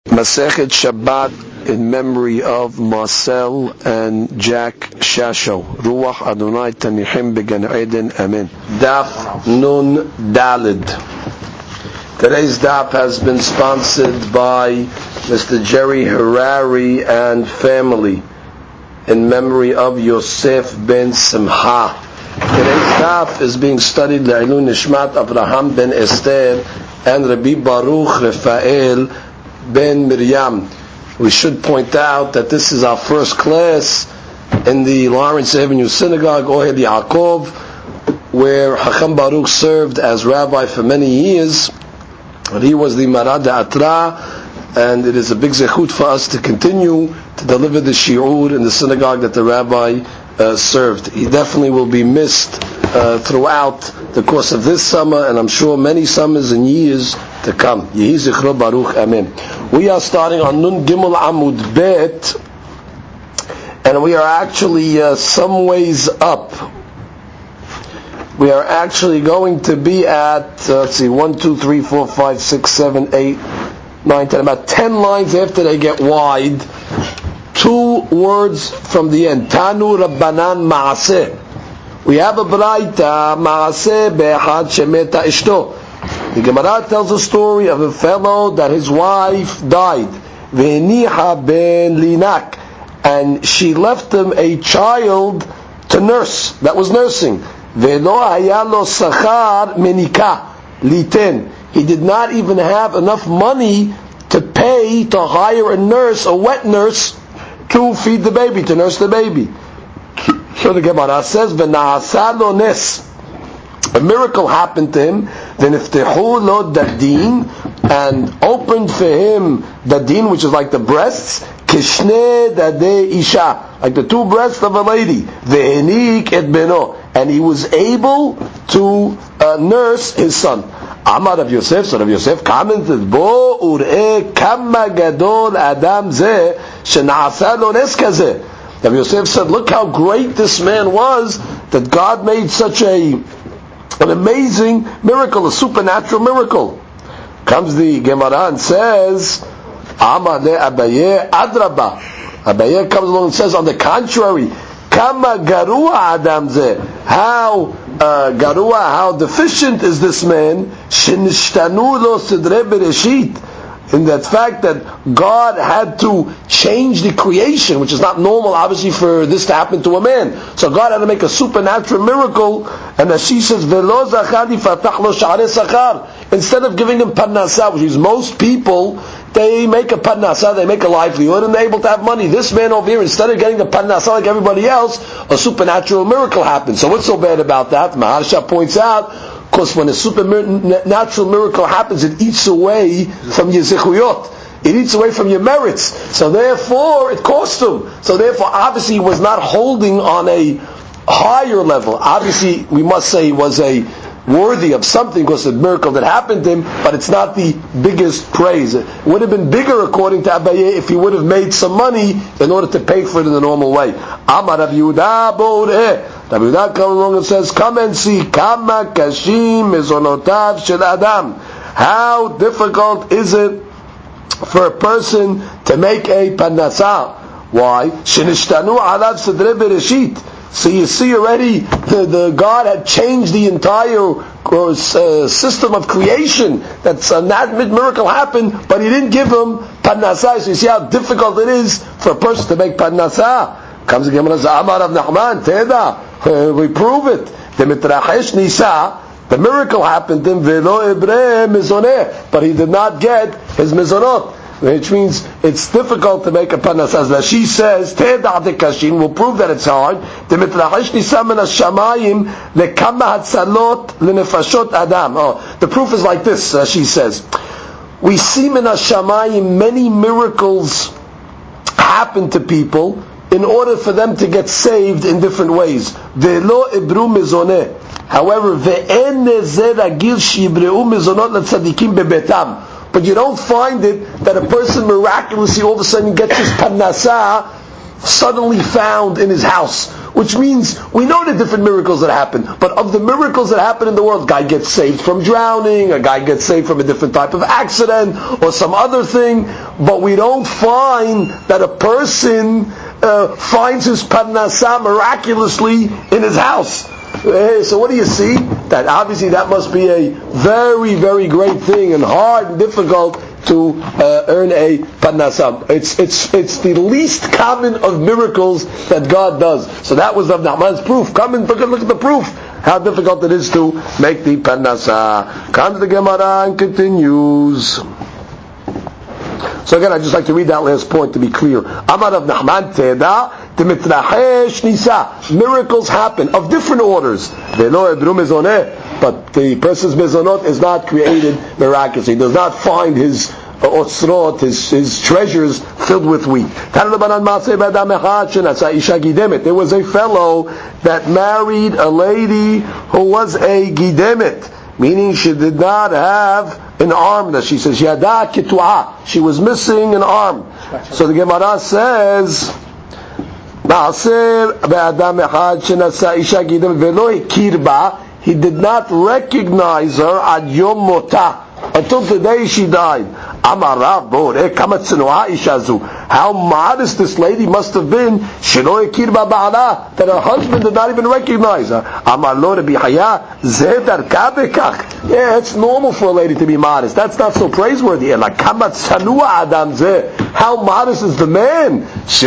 Masechet Shabbat in memory of Marcel and Jack Shasho. Ruach Adonai Tanichim Began Eden. Amen. Daf Nun Dalid. Today's daf has been sponsored by Mr. Jerry Harari and family in memory of Yosef ben Simcha. Today's daf is being studied Le'ilun Nishmat Avraham ben Esther and Rabbi Baruch Rafael ben Miriam. We should point out that this is our first class in the Lawrence Avenue Synagogue, Ohel Yaakov, where Hacham Baruch served as rabbi for many years. And he was the Marad Atra, and it is a big zechut for us to continue to deliver the shiur in the synagogue that the rabbi served. He definitely will be missed throughout the course of this summer, and I'm sure many summers and years to come. Yehi Zichro Baruch, Amen. We are starting on Nun Gimel Amud Bet, and we are actually some ways up. We are actually going to be at, 1, 2, 3, 4, 5, 6, 7, 8, 9, 10, about 10 lines after they get wide. 2 words from the end. Tanu Rabbanan Maaseh. We have a Braita, Maaseh Be'echad Shemeta Ishto. The Gemara tells a story of a fellow that his wife died. Ve'niha ben linak. And she left him a child to nurse, that was nursing. Ve'lo hayalo sachar menika liten. He did not even have enough money to pay to hire a nurse, a wet nurse, to feed the baby, to nurse the baby. So the Gemara says, "V'na'asa lo nes." A miracle happened to him. Then iftehu lo dadin, and opened for him dadin, which is like the breasts, kishne dade isha, like the 2 breasts of a lady. Ve'enik et beno, and he was able to nurse his son. Amar Rav Yosef, so Rav Yosef commented, Bo ur'e kama gadol adam zeh shena'asa lo nes kazeh. Rav Yosef said, look how great this man was, that God made such an amazing miracle, a supernatural miracle. Comes the Gemara and says, Amar le Abaye adraba. Abaye comes along and says, on the contrary, Kama garua adam zeh. How garua, how deficient is this man? Shenishtanu lo sidre bereshit. In that fact that God had to change the creation, which is not normal, obviously, for this to happen to a man. So God had to make a supernatural miracle, and as she says, "Velo zachar yifatach lo sha'arei sachar." Instead of giving him parnasah, which is most people, they make a parnasah, they make a livelihood, and they're able to have money. This man over here, instead of getting a parnasah like everybody else, a supernatural miracle happens. So what's so bad about that? Maharsha points out, because when a supernatural miracle happens, it eats away from your zichuyot. It eats away from your merits. So therefore, it cost him. So therefore, obviously, he was not holding on a higher level. Obviously, we must say he was a worthy of something because of the miracle that happened to him, but it's not the biggest praise. It would have been bigger, according to Abaye, if he would have made some money in order to pay for it in the normal way. Amar Rav Yehuda Boreh. Rabbi Yehuda comes along and says, come and see, Kama kashim mezonotav shel adam. How difficult is it for a person to make a parnasah? Why? Shenishtanu alav sidre bereshit. So you see already, the God had changed the entire system of creation. That's a miracle happened, but He didn't give him parnasah. So you see how difficult it is for a person to make parnasah. Comes the Gemara, Amar of Nachman, Teda, we prove it. The mitrachesh nisa, the miracle happened to him, velo ebre mizoneh, but he did not get his mizonot, which means it's difficult to make a parnasah. As she says, Teda de kashin, will prove that it's hard. The mitrachesh nisa min hashamayim lekama hatzalot lenefashot adam. The proof is like this. She says, we see min hashamayim many miracles happen to people in order for them to get saved in different ways. Ve'lo ibru mizoneh. However, ve'en nezeh ragil shibreu mizonot letzadikim bebetam. But you don't find it that a person miraculously all of a sudden gets his parnasah suddenly found in his house. Which means, we know the different miracles that happen, but of the miracles that happen in the world, a guy gets saved from drowning, a guy gets saved from a different type of accident, or some other thing, but we don't find that a person finds his parnasah miraculously in his house. So what do you see? That obviously that must be a very, very great thing, and hard and difficult to earn a parnasah. It's the least common of miracles that God does. So that was Rav Nachman's proof. Come and look at the proof. How difficult it is to make the parnasah. Comes the Gemara and continues. So again, I'd just like to read that last point to be clear. Amar Rav Nachman Teda T'mitrahesh Nisa. Miracles happen of different orders. Velo ebru mezoneh. But the person's mezonot is not created miraculously. He does not find his otzrot, his treasures filled with wheat. There was a fellow that married a lady who was a gidemet, meaning she did not have an arm. That she says yada kituah, she was missing an arm. So the Gemara says, he did not recognize her ad yom motah, until the day she died. How modest this lady must have been, that her husband did not even recognize her. Yeah, it's normal for a lady to be modest. That's not so praiseworthy. How modest is the man?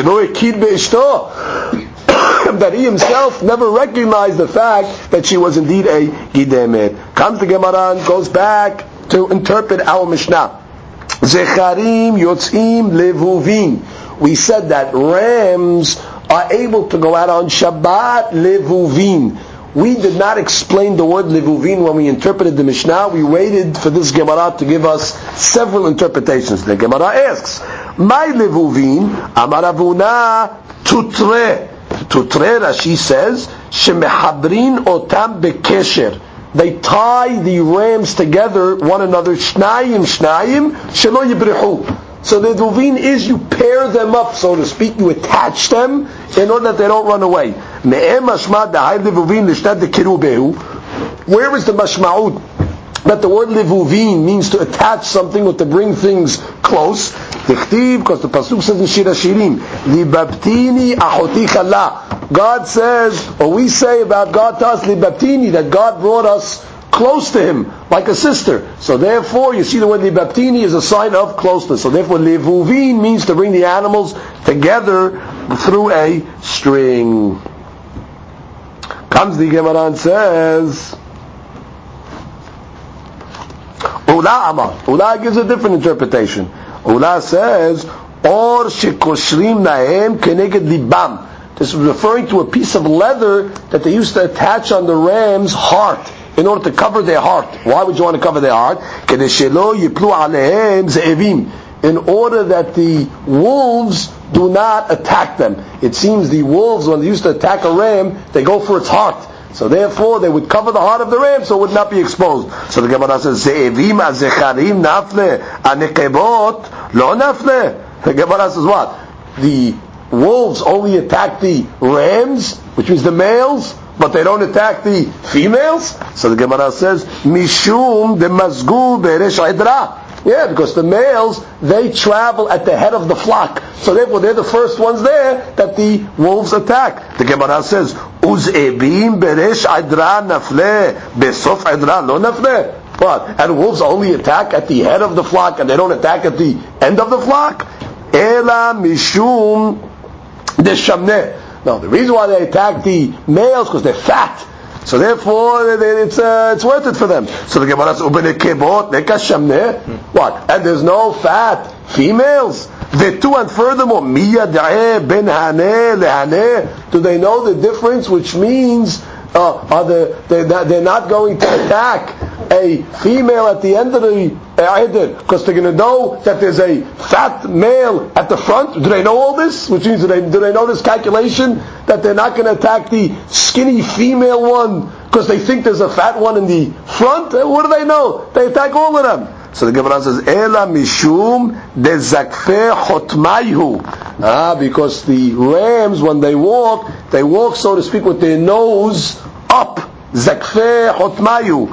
That he himself never recognized the fact that she was indeed a gidemet. Comes the Gemara and goes back to interpret our Mishnah. Zecharim yotzim levuvin. We said that rams are able to go out on Shabbat levuvin. We did not explain the word levuvin when we interpreted the Mishnah. We waited for this Gemara to give us several interpretations. The Gemara asks, "My levuvin amaravuna tutre." Tutre, Rashi says, "Shemehabrin otam bekesher." They tie the rams together, one another, shnayim, shelo yibrihu. So the levuvin is you pair them up, so to speak, you attach them in order that they don't run away. Me'em mashma da'ay levuvin lishtad dekirubehu. Where is the mashma'ut that the word levuvin means to attach something or to bring things close? Because the pasuk says in Shir Hashirim, libabtini ahoti chala. God says, or we say about God to us, libabtini, that God brought us close to Him, like a sister. So therefore, you see the word libabtini is a sign of closeness. So therefore, levuvin means to bring the animals together through a string. Comes the Gemara and says, Ula Amar. Ula gives a different interpretation. Ula says, Or shekoshrim nahem keneged libam. This is referring to a piece of leather that they used to attach on the ram's heart in order to cover their heart. Why would you want to cover their heart? In order that the wolves do not attack them. It seems the wolves, when they used to attack a ram, they go for its heart. So therefore, they would cover the heart of the ram so it would not be exposed. So the Gemara says, Ze'evim azecharim nafle, anekebot lo nafle. The Gemara says what? The wolves only attack the rams, which means the males, but they don't attack the females. So the Gemara says, Mishum de mazgu beresh idra. Yeah, because the males, they travel at the head of the flock. So therefore, they're the first ones there that the wolves attack. The Gemara says, Uz'ebim beresh idra nafle, besof idra lo nafle. What? And wolves only attack at the head of the flock, and they don't attack at the end of the flock? Ela mishum de shamneh. No, the reason why they attack the males because they're fat. So therefore, it's worth it for them. So the Gemara says, what? And there's no fat females. And furthermore, do they know the difference? Which means they're not going to attack a female at the end of the Eidir, because they're going to know that there's a fat male at the front. Do they know all this? Which means do they know this calculation that they're not going to attack the skinny female one because they think there's a fat one in the front? What do they know? They attack all of them. So the Gemara says, Ela mishum de zakfe chotmayhu. Because the rams, when they walk, so to speak, with their nose up. Zakfe chotmayhu.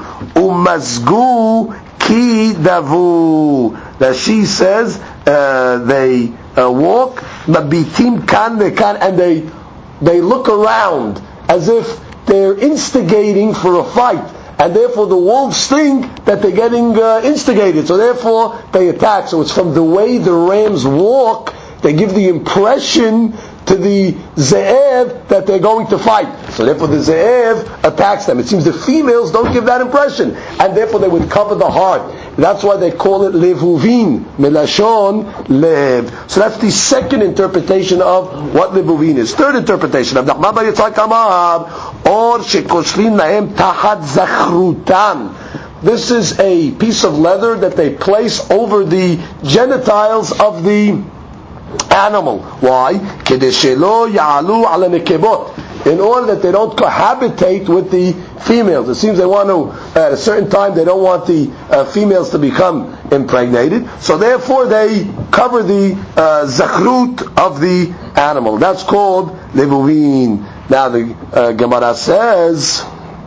Umazgu ki davu. That she says, they walk, mabitim kan lekan, and they look around as if they're instigating for a fight. And therefore the wolves think that they're getting instigated. So therefore they attack. So it's from the way the rams walk, they give the impression to the ze'ev that they're going to fight. So therefore the ze'ev attacks them. It seems the females don't give that impression. And therefore they would cover the heart. That's why they call it levuvin, melashon lev. So that's the second interpretation of what levuvin is. Third interpretation of Nachman bar Yitzchak Amar, or shekoshrin lahem tachat zachrutan. This is a piece of leather that they place over the genitals of the animal. Why? Kedei shelo ya'alu ala nekebot. In order that they don't cohabitate with the females. It seems they want to, at a certain time, they don't want the females to become impregnated. So therefore they cover the zachrut of the animal. That's called levuvin. Now the Gemara says,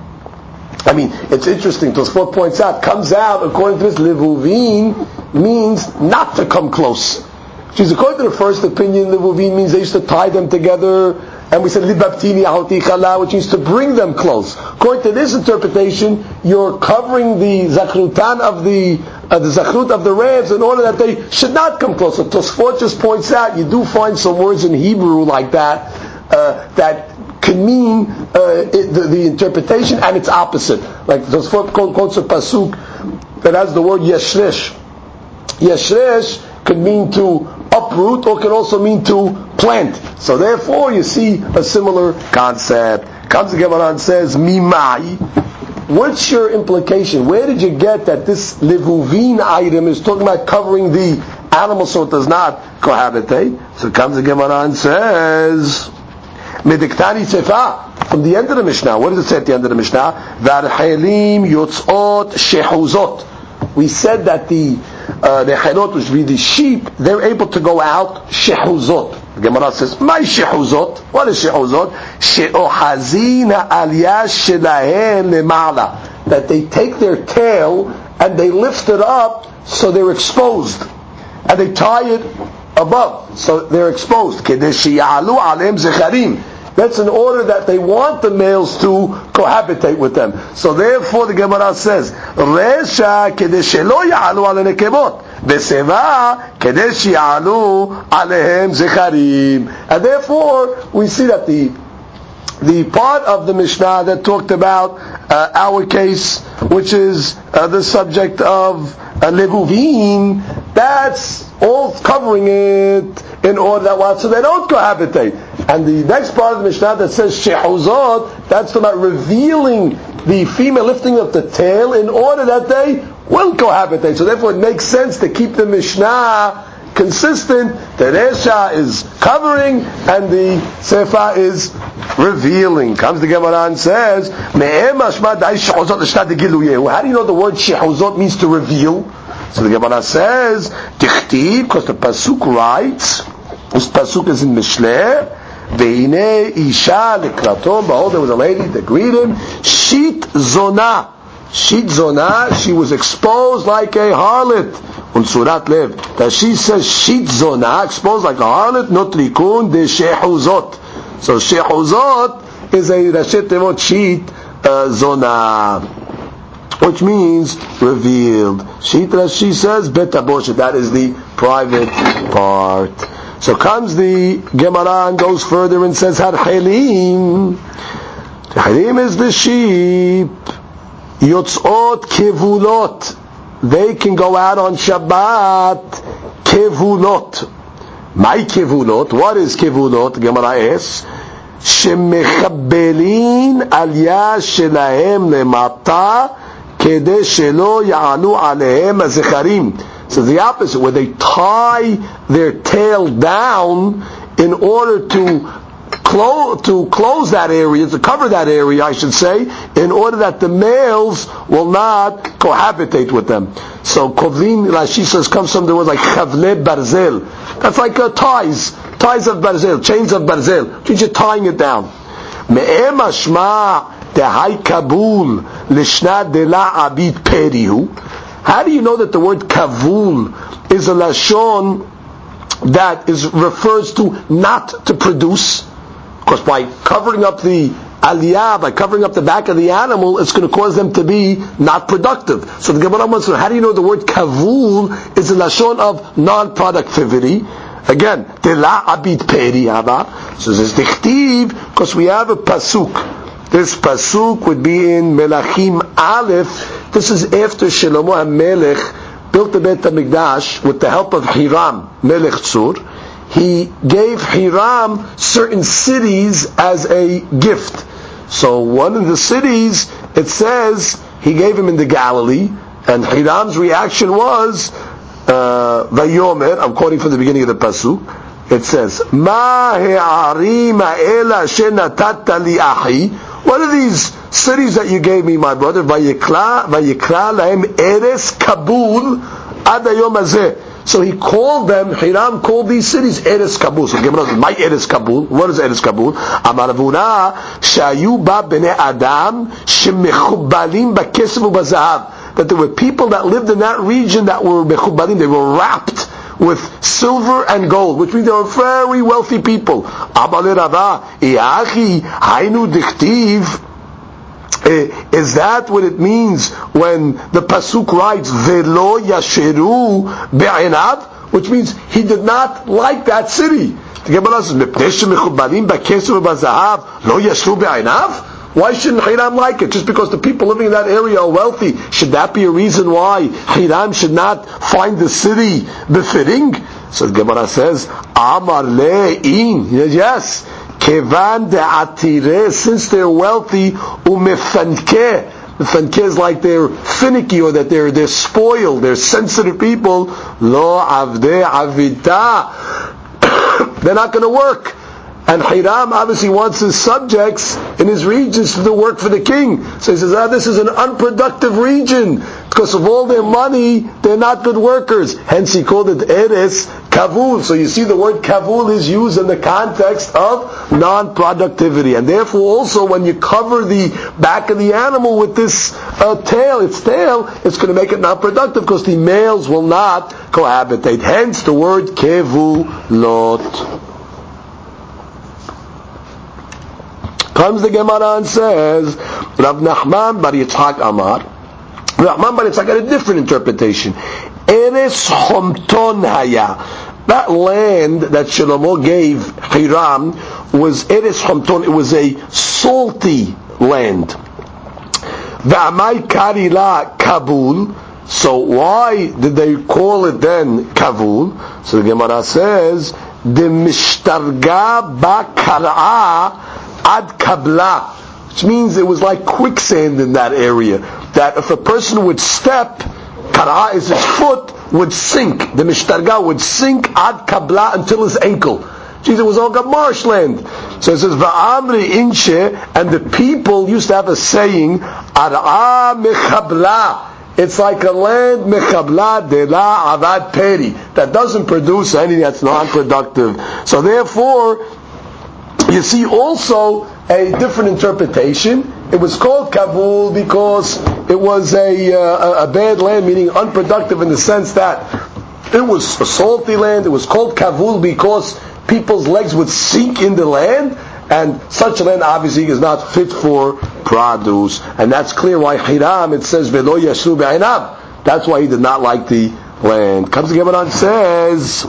it's interesting, Tosfot points out, comes out, according to this, levuvin means not to come close. Which is, according to the first opinion, levuvin means they used to tie them together, and we said libabtini ahoti chala, which means to bring them close. According to this interpretation, you're covering the zachrutan of the zachrut of the rams in order that they should not come close. So Tosfot just points out, you do find some words in Hebrew like that that can mean the interpretation and its opposite. Like Tosfot quotes a pasuk that has the word yeshresh. Yeshresh could mean to uproot or can also mean to plant. So therefore you see a similar concept. Comes the Gemara and says, Mimai. What's your implication? Where did you get that this levuvin item is talking about covering the animal so it does not cohabitate? So comes the Gemara and says, Mediktani Sefa. From the end of the Mishnah, what does it say at the end of the Mishnah? Varchelim yotzot shehuzot. We said that the chelot, which would be the sheep, they're able to go out shehuzot. The Gemara says, "My shehuzot." What is shehuzot? She'ohazina aliyah shelahen lemala. That they take their tail and they lift it up so they're exposed, and they tie it above so they're exposed. Kedei she'yalu aleim zecharim. That's in order that they want the males to cohabitate with them. So therefore the Gemara says, Resha kedei shelo ya'alu ala nekebot, v'seva kedei she'yalu alehem zecharim. And therefore we see that the part of the Mishnah that talked about our case, which is the subject of levuvin, that's all covering it in order that so they don't cohabitate. And the next part of the Mishnah that says shehuzot, that's about revealing the female lifting of the tail in order that they will cohabitate. So therefore it makes sense to keep the Mishnah consistent. The Resha is covering and the Sefa is revealing. Comes the Gemara and says, how do you know the word shehuzot means to reveal? So the Gemara says, Tichtib, because the Pasuk writes, this Pasuk is in Mishleh, Ve'ine isha lekratom, behold, there was a lady that greeted him, Shit Zonah. Shit Zonah, she was exposed like a harlot. Unsurat lev. That she says Shit Zonah, exposed like a harlot, not rikun de shehuzot. So shehuzot is a Rashet Tevot Shit Zonah, which means revealed. Shit Rashi says Bet Abortion, that is the private part. So comes the Gemara and goes further and says Harchelim. Harchelim is the sheep. Yotzot kevulot. They can go out on Shabbat. Kevulot. My kevulot. What is kevulot? Gemara asks. Shemechabelin aliyah shelahem lemata kedei shelo ya'alu alehem azecharim. So the opposite, where they tie their tail down in order to close that area, to cover that area, I should say, in order that the males will not cohabitate with them. So kovlin, Rashi says, comes from the word like chavle barzel. That's like ties of barzel, chains of barzel. You're tying it down. Me'em ashma dehai kabul lishna de la abid perihu. How do you know that the word kavul is a lashon that refers to not to produce? Because by covering up the aliyah, by covering up the back of the animal, it's going to cause them to be not productive. So the Gemara wants to know, how do you know the word kavul is a lashon of non-productivity? Again, de la abid peri haba. So this is dichtiv, because we have a pasuk. This pasuk would be in Melachim Aleph. This is after Shlomo HaMelech built the Beit HaMikdash with the help of Hiram, Melech Tzur. He gave Hiram certain cities as a gift. So one of the cities, it says, he gave him in the Galilee, and Hiram's reaction was, Vayomer, I'm quoting from the beginning of the pasuk, it says, Ma he'arim ha'ela shenatata li ahi. What are these cities that you gave me, my brother? Vayikra lahem Eres Kabul ad hayom hazeh. So he called them, Hiram called these cities Eres Kabul. So Gemara says, my Eres Kabul. What is Eres Kabul? Amar Avuna, shayu ba bnei Adam shemechubalim bakesef ubazahav. That there were people that lived in that region that were mechubalim, they were wrapped with silver and gold, which means they were very wealthy people. Is that what it means when the pasuk writes velo yasheru be'enav, which means he did not like that city? The Gemara says lo yasheru be'enav. Why shouldn't Hiram like it? Just because the people living in that area are wealthy, should that be a reason why Hiram should not find the city befitting? So the Gemara says, Amar le'in. Yes. Kevan de'atire, since they're wealthy, umefanke. Mefanke is like they're finicky, or that they're spoiled, they're sensitive people. Lo avde avita. They're not going to work. And Hiram obviously wants his subjects in his regions to do work for the king. So he says, this is an unproductive region. Because of all their money, they're not good workers. Hence he called it Eres Kavul. So you see the word Kavul is used in the context of non-productivity. And therefore also when you cover the back of the animal with this tail, it's going to make it not productive because the males will not cohabitate. Hence the word Kevulot. Comes the Gemara and says, Rav Nachman bar Yitzchak Amar. Rav Nachman bar Yitzchak had a different interpretation. Eres Homton Haya. That land that Shlomo gave Hiram was Eres Homton. It was a salty land. V'amai karila Kabul. So why did they call it then Kabul? So the Gemara says, the mishtarga ba kar'a ad kabla, which means it was like quicksand in that area, that if a person would step, kara is his foot, would sink, the mishtarga would sink ad kabla until his ankle. Jesus, it was all got marshland. So it says va'amri inche, and the people used to have a saying, ara mechabla. It's like a land mechabla de la avad peri, that doesn't produce anything, that's non-productive. So therefore you see also a different interpretation. It was called Kabul because it was a bad land, meaning unproductive in the sense that it was a salty land. It was called Kabul because people's legs would sink in the land, and such a land obviously is not fit for produce. And that's clear why Hiram, it says, Velo yashu be'enav. That's why he did not like the land. Comes the Gemara and says,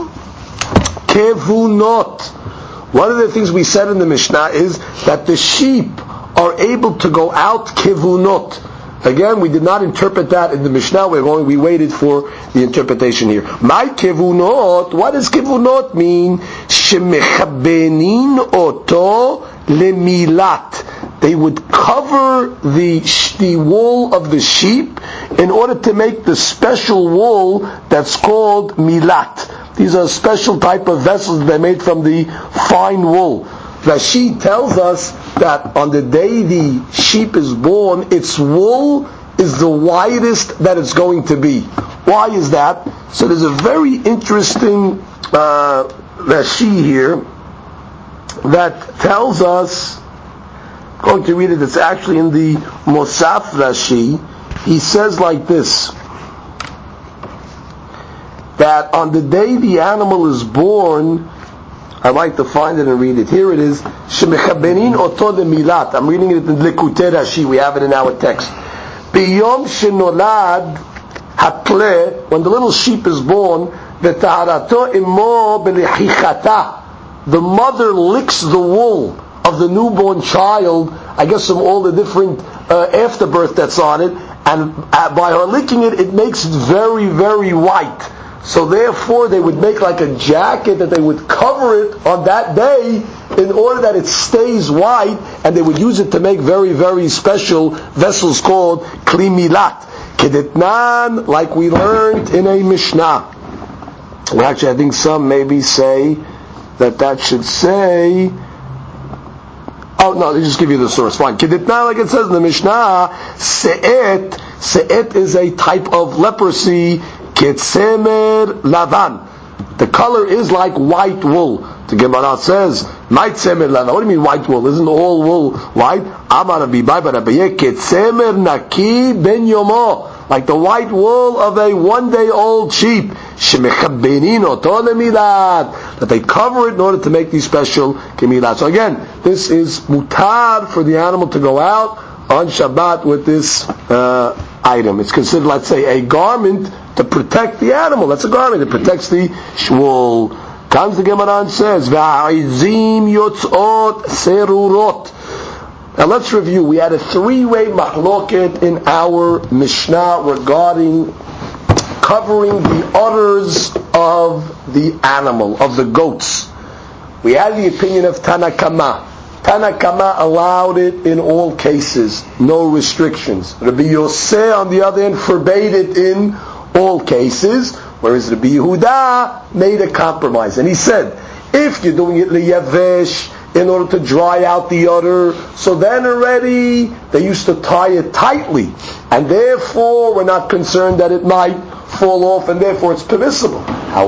Kevunot. One of the things we said in the Mishnah is that the sheep are able to go out kivunot. Again, we did not interpret that in the Mishnah. We waited for the interpretation here. My kivunot, what does kivunot mean? Shemechabenin oto lemilat. They would cover the wool of the sheep in order to make the special wool that's called milat. These are a special type of vessels that are made from the fine wool. Rashi tells us that on the day the sheep is born, its wool is the widest that it's going to be. Why is that? So there's a very interesting Rashi here that tells us, I'm going to read it, it's actually in the Mosaf Rashi. He says like this, that on the day the animal is born, I'd like to find it and read it. Here it is. Shemechabenin oto lemilat. I'm reading it in Likutei Rashi. We have it in our text. Biyom shenolad hakle, when the little sheep is born, v'taharato imo b'lechichata, the mother licks the wool of the newborn child, I guess from all the different afterbirth that's on it, and by her licking it, it makes it very, very white. So therefore they would make like a jacket that they would cover it on that day in order that it stays white, and they would use it to make very, very special vessels called kli milat. Kedetnan, like we learned in a Mishnah. Well, actually, I think some maybe say that should say, oh no, they just give you the source. Fine. Kedetnan, like it says in the Mishnah, se'et is a type of leprosy, ketsemer lavan. The color is like white wool. The Gemara says, "Might tsemer lavan." What do you mean white wool? Isn't all wool white? Amar Rabbi Bai bar Abaye, ketsemer naki ben yomo, like the white wool of a one-day-old sheep. Shemechabenin oto lemilat, that they cover it in order to make these special kemilat. So again, this is mutar for the animal to go out on Shabbat with this item. It's considered, let's say, a garment to protect the animal. That's a garment that protects the wool. Comes the Gemara and says, "Va'izim yotzot serurot." Now let's review. We had a three-way mahloket in our Mishnah regarding covering the udders of the animal, of the goats. We had the opinion of Tanakama. Tanakama allowed it in all cases, no restrictions. Rabbi Yosef, on the other hand, forbade it in all cases, whereas Rabbi Yehuda made a compromise. And he said, if you're doing it liyavesh, in order to dry out the udder, so then already they used to tie it tightly, and therefore we're not concerned that it might fall off, and therefore it's permissible.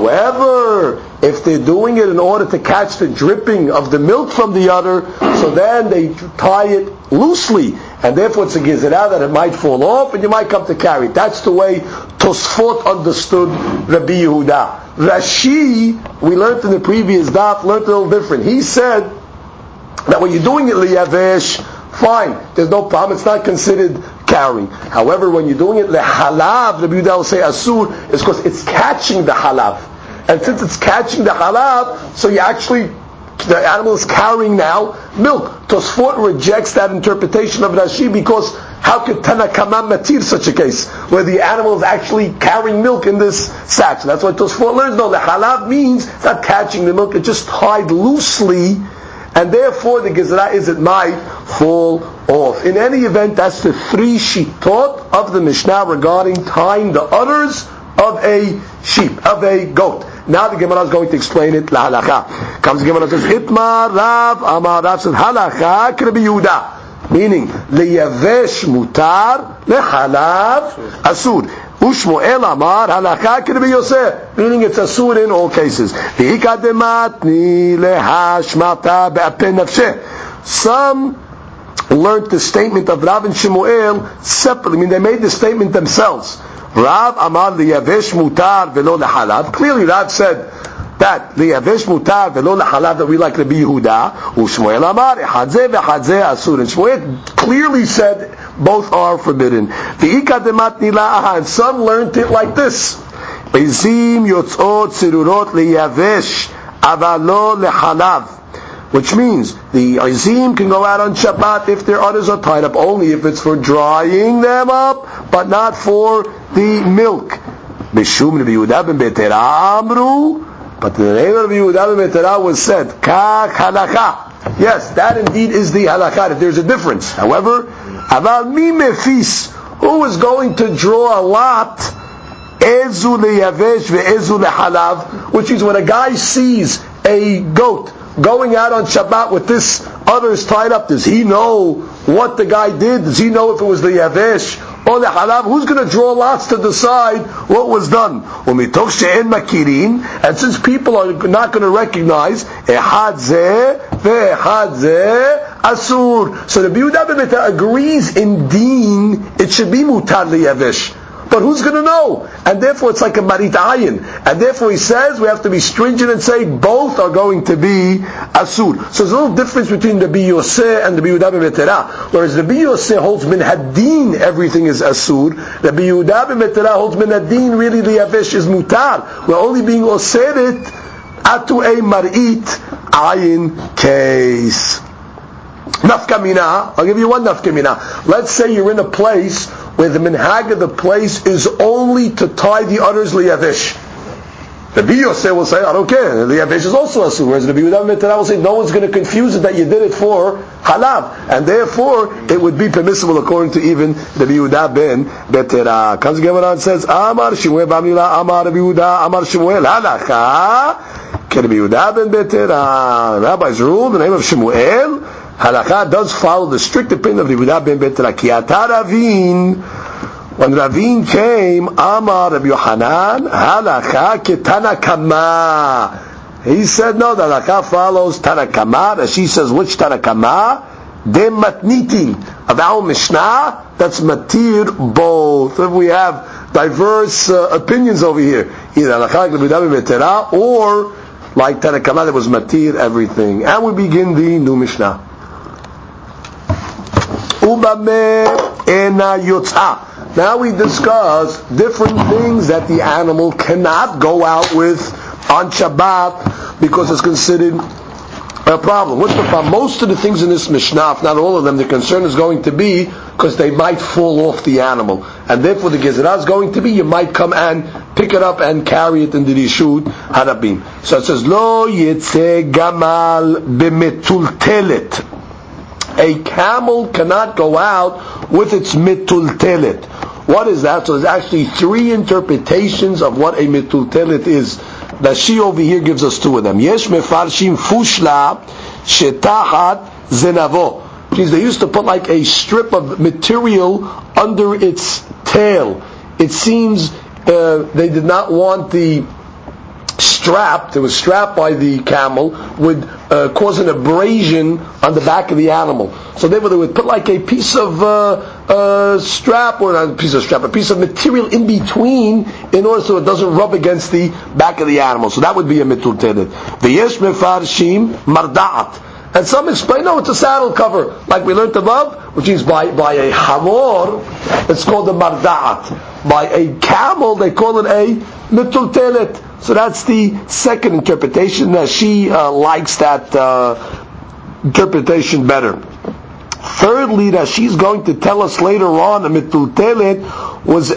However, if they're doing it in order to catch the dripping of the milk from the udder, so then they tie it loosely, and therefore it's a gizerah that it might fall off, and you might come to carry it. That's the way Tosfot understood Rabbi Yehuda. Rashi, we learned in the previous daf, learned a little different. He said that when you're doing it liyavesh, fine, there's no problem, it's not considered carrying. However, when you're doing it lehalav, Rabbi Yehuda will say asur, is because it's catching the halav. And since it's catching the halav, so you actually, the animal is carrying now milk. Tosfot rejects that interpretation of Rashi, because how could Tanakama matir such a case, where the animal is actually carrying milk in this sack? So that's why Tosfot learns, no, the halav means it's not catching the milk, it's just tied loosely, and therefore the gezerah is it might fall off. In any event, that's the three shitot of the Mishnah regarding tying the udders of a sheep, of a goat. Now the Gemara is going to explain it la halacha. Comes the Gemara and says, Itmar Rav Amar Rav says halacha k'Rabbi Yehuda, meaning liyavesh mutar, lehalav asur. Ushmuel Amar halacha k'Rabbi Yosef, meaning it's asur in all cases. Some learned the statement of Rav and Shemuel separately. I mean, they made the statement themselves. Rav Amar liyavesh mutar velo lehalav. Clearly, Rav said that liyavesh mutar velo lehalav, that we like Rabbi Yehuda. Ushmuel Amar echadze vechadze asur. And Shmuel clearly said both are forbidden. And some learned it like this: Izim yotzot sirurot liyavesh avalo lehalav. Which means the izim can go out on Shabbat if their udders are tied up, only if it's for drying them up, but not for the milk. Mishum Rabbi Yehuda ben Betera amru, but the name of Rabbi Yehuda ben Betera was said, Kach halakha. Yes, that indeed is the halakha, that there's a difference. However, aval mi mefis, who is going to draw a lot, ezu leyavesh ve'ezu lehalav, which is when a guy sees a goat going out on Shabbat with this others tied up, does he know what the guy did? Does he know if it was the Yavesh or the Halav? Who's going to draw lots to decide what was done? And since people are not going to recognize Ehad Zeh ve'ehad Zeh Asur, so the Yehuda ben Betera agrees in Deen it should be Mutar liYavesh. But who's going to know? And therefore it's like a marit ayin. And therefore he says we have to be stringent and say both are going to be asur. So there's a little difference between the Rabbi Yoseh and the Yehuda ben Betera. Whereas the Rabbi Yoseh holds min hadin everything is asur. The Yehuda ben Betera holds min hadin really liyavesh is mutar. We're only being oseret atu a marit ayin case. Nafkamina, I'll give you one nafkamina. Let's say you're in a place where the minhag of the place is only to tie the udders liyavish. The Biyoseh will say, I don't care, liyavish is also asur. Whereas the Yehuda ben Betera will say, no one's going to confuse it that you did it for halav. And therefore, it would be permissible according to even the Yehuda ben Betera. Comes Gemara and says, Amar Shemuel Bamila, Amar Yehuda, Amar Shemuel, Halakha, Ke Yehuda ben Betera. Rabbis rule the name of Shemuel. Halakha does follow the strict opinion of the Yehuda ben Betera. Ki ata Ravin, when Ravin came, Amar Rabbi Yochanan, halakha ke Tana Kama. He said no, the halakha follows Tana Kama. And she says, which Tana Kama? De matnitin. Of our Mishnah, that's matir both. If we have diverse opinions over here, either halakha like the Yehuda ben Betera, or like Tana Kama that was matir everything. And we begin the new Mishnah. Now we discuss different things that the animal cannot go out with on Shabbat because it's considered a problem. What's the problem? Most of the things in this Mishnah, if not all of them, the concern is going to be because they might fall off the animal. And therefore the Gezerah is going to be, you might come and pick it up and carry it in the Rishut Harabim. So it says, Lo yetze gamal b'metultelet. A camel cannot go out with its mitultelet. What is that? So there's actually three interpretations of what a mitultelet is. The Shi over here gives us two of them. Yesh mefarshim fushla shetahat zenavo. Which means they used to put like a strip of material under its tail. It seems they did not want the strap that was strapped by the camel would cause an abrasion on the back of the animal. So therefore they would put like a piece of strap, or not a piece of strap, a piece of material in between in order so it doesn't rub against the back of the animal. So that would be a mitultelet. V'yesh mefarshim marda'at. And some explain, no, it's a saddle cover, like we learned above, which is by a hamor, it's called a marda'at. By a camel, they call it a mitultelet. So that's the second interpretation. She likes that interpretation better. Thirdly, that she's going to tell us later on, a mitultelet was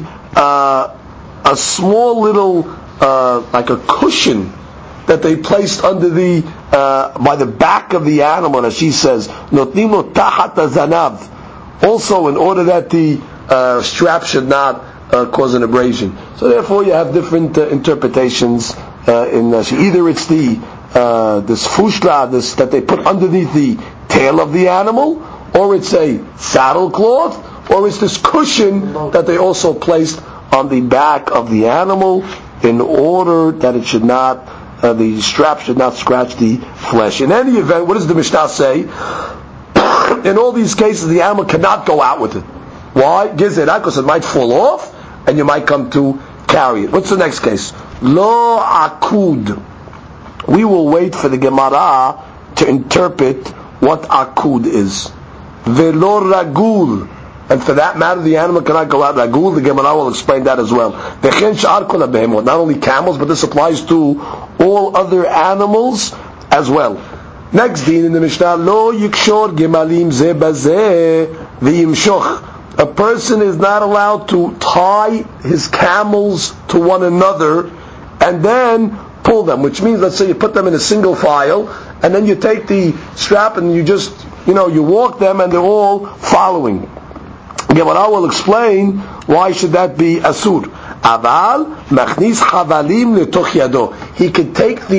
a small little like a cushion that they placed under the by the back of the animal, as she says, notnimo tahat zanav. Also, in order that the strap should not cause an abrasion. So therefore, you have different interpretations in either it's the this fushla, this that they put underneath the tail of the animal, or it's a saddle cloth, or it's this cushion that they also placed on the back of the animal in order that it should not, the strap should not scratch the flesh. In any event, what does the Mishnah say? In all these cases, the animal cannot go out with it. Why? Gezerah, because it might fall off, and you might come to carry it. What's the next case? Lo akud. We will wait for the Gemara to interpret what akud is. Velo ragul. And for that matter, the animal cannot go out ragul. The Gemara will explain that as well. V'chen sh'ar kol ha'behemot. Not only camels, but this applies to all other animals as well. Next deen in the Mishnah, Lo yikshor gemalim ze bazeh v'yimshoch. A person is not allowed to tie his camels to one another and then pull them, which means, let's say you put them in a single file, and then you take the strap and you just, you walk them and they're all following. Gemara will explain why should that be asur. Aval machnis chavalim letoch yado. He could take the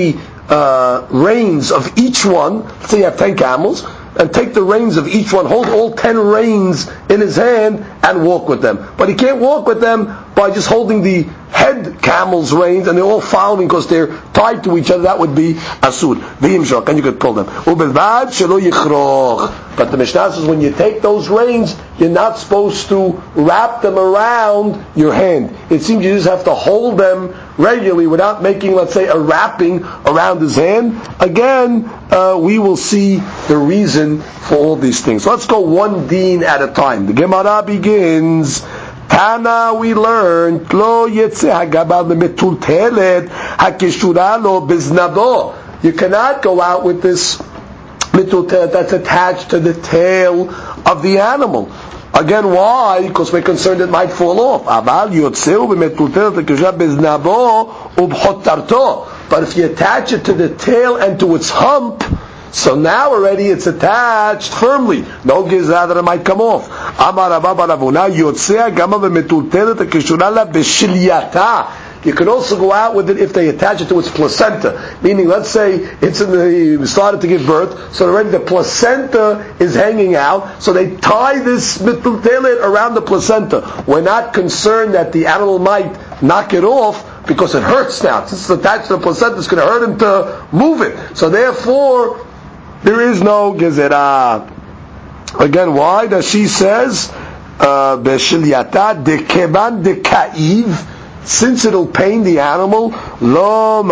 reins of each one. Let's say you have 10 camels, and take the reins of each one, hold all 10 reins in his hand, and walk with them. But he can't walk with them by just holding the head camel's reins, and they're all following because they're tied to each other. That would be asur. V'yimshach, and you could pull them. Ubelvad shelo yichroch. But the Mishnah says when you take those reins, you're not supposed to wrap them around your hand. It seems you just have to hold them regularly without making, let's say, a wrapping around his hand. Again, we will see the reason for all these things. So let's go one deen at a time. The Gemara begins. Tana, we learned lo yetze hagabal memetultelet hakishura lo biznado. You cannot go out with this metultelet that's attached to the tail of the animal. Again, why? Because we're concerned it might fall off. Aval yotzeu bemetultelet hakishura biznado ubchotarto. But if you attach it to the tail and to its hump, so now already it's attached firmly. No gizah that it might come off. Amar Rabba bar Avuna yotzea gama v'metultelet hakishura la b'shilyata. You can also go out with it if they attach it to its placenta. Meaning, let's say it's started to give birth, so already the placenta is hanging out, so they tie this metultelet around the placenta. We're not concerned that the animal might knock it off, because it hurts now. Since it's attached to the placenta, it's going to hurt him to move it. So therefore, there is no gezerah. Again, why? That she says, Beshilyata de keban de kaiv, since it'll pain the animal, lo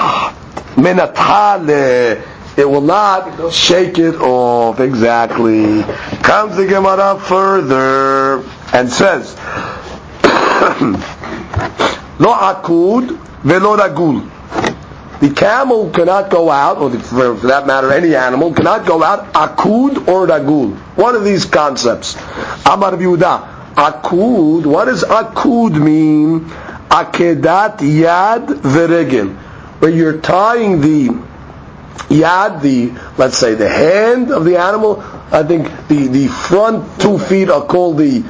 menatale, it will not shake it off. Exactly. Comes the Gemara further and says, Lo akud velo ragul. The camel cannot go out, or for that matter, any animal cannot go out akud or ragul. One of these concepts. Amar Yehuda, akud. What does akud mean? Akedat yad v'regel, where you're tying the yad, let's say the hand of the animal. I think the front 2 feet are called the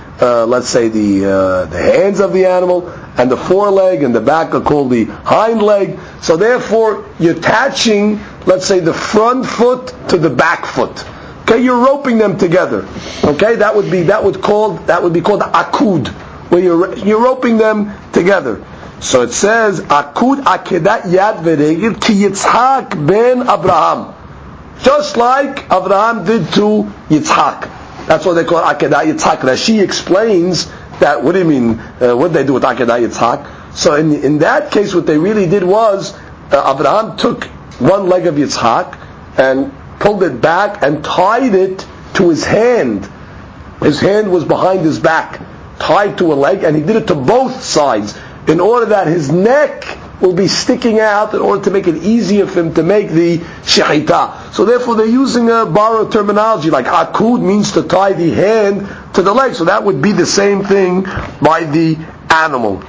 hands of the animal, and the foreleg and the back are called the hind leg. So therefore, you're attaching, let's say, the front foot to the back foot. Okay, you're roping them together. Okay, that would be called akud, where you're roping them together. So it says akud akedat yad v'regel ki Yitzhak ben Abraham, just like Abraham did to Yitzhak. That's what they call akedat Yitzhak. Rashi explains that. What do you mean? What did they do with akedat Yitzhak? So in that case, what they really did was Abraham took one leg of Yitzhak and pulled it back and tied it to his hand. His hand was behind his back, tied to a leg, and he did it to both sides in order that his neck will be sticking out, in order to make it easier for him to make the shechita. So therefore they're using a borrowed terminology, like akud means to tie the hand to the leg, so that would be the same thing by the animal.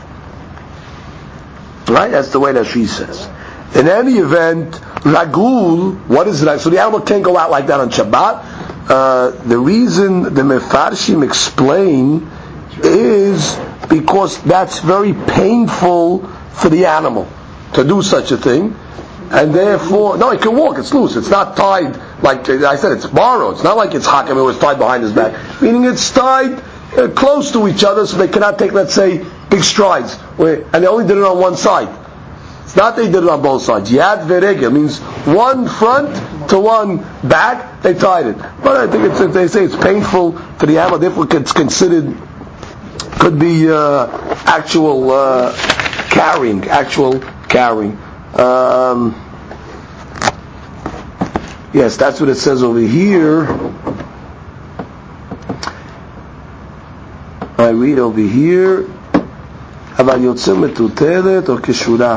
Right? That's the way that she says. In any event, ragul, what is ragul? So the animal can't go out like that on Shabbat. The reason the Mefarshim explain is because that's very painful for the animal to do such a thing, and therefore, no, it can walk, it's loose, it's not tied, like I said, it's borrowed, it's not like it's Hakim, it was tied behind his back, meaning it's tied close to each other, so they cannot take, let's say, big strides, and they only did it on one side. It's not they did it on both sides. Yad veregel means one front to one back, they tied it. But I think they say it's painful for the animal, therefore it's considered, could be actual carrying. Yes, that's what it says over here. I read over here. אבל יוצא מטוטלת או כשורה.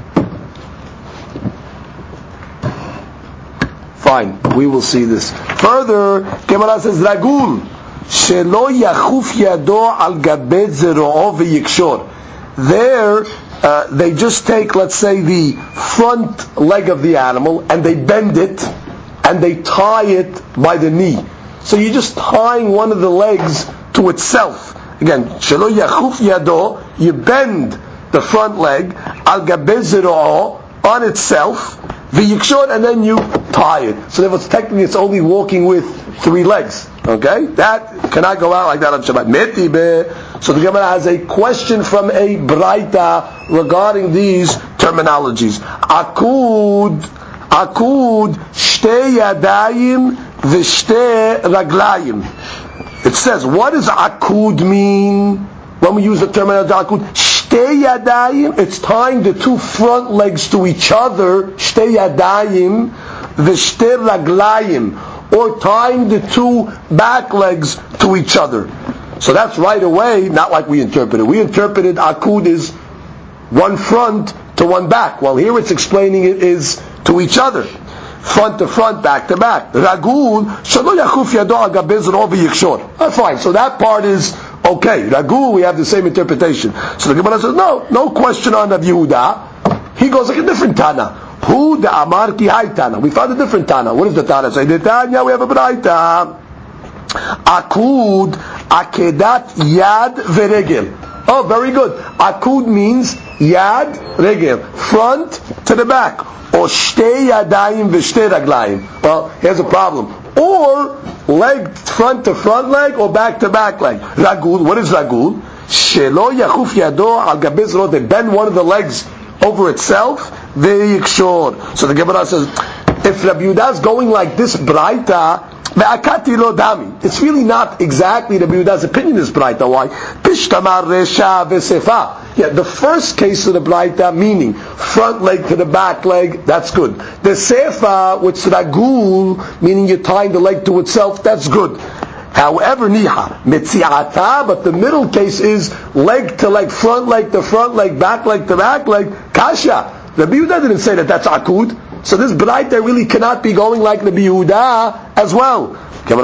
Fine, we will see this. Further, Gemara says, Ragul, שלא יחוף ידו על גבי זרועו ויקשור. There, they just take, let's say, the front leg of the animal, and they bend it, and they tie it by the knee. So you're just tying one of the legs to itself. Again, shelo yachuf yado, you bend the front leg, al gabe zira'o, on itself, v'yikshor, and then you tie it. So therefore, technically, it's only walking with 3 legs. Okay, that cannot go out like that on Shabbat. Metibe. So the Gemara has a question from a Braita regarding these terminologies. Akud, shte yadayim v'shte raglayim. It says, what does akud mean when we use the terminology akud? Shte yadayim, it's tying the 2 front legs to each other. Shte yadayim v'shte raglayim, or tying the 2 back legs to each other. So that's right away, not like we interpreted. We interpreted akud is 1 front to 1 back. Well, here it's explaining it is to each other. Front to front, back to back. Ragul, shelo yachuf yado al gabe zro v'yikshor. Fine, so that part is okay. Ragul, we have the same interpretation. So the Gemara says, no question on Rabbi Yehuda. He goes like a different Tana. Hu de amar ki hay Tana. We found a different Tana. What does the Tana say? The Tanya, we have a Braita. Akud, akedat yad veregel. Oh, very good. Akud means yad, regel. Front to the back. Or shte yadayim v'shte raglayim. Well, here's a problem. Or leg, front to front leg, or back to back leg. Ragul, what is ragul? Shelo yachuf yado al gabe zro. They bend one of the legs over itself. Ve'yikshor. So the Gemara says, if Rabbi Yehuda is going like this Braita, ve'akati lo dami. It's really not exactly Rabbi Yehuda's opinion, this Braita. Why? Pishtamar resha v'sefa. Yeah, the first case of the Braita, meaning front leg to the back leg, that's good. The sefa, which is ragul, meaning you're tying the leg to itself, that's good. However, niha, metziata, but the middle case is leg to leg, front leg to front leg, back leg to back leg, kasha. Rabbi Yehuda didn't say that that's akud. So this Braita really cannot be going like Rabbi Yehuda as well.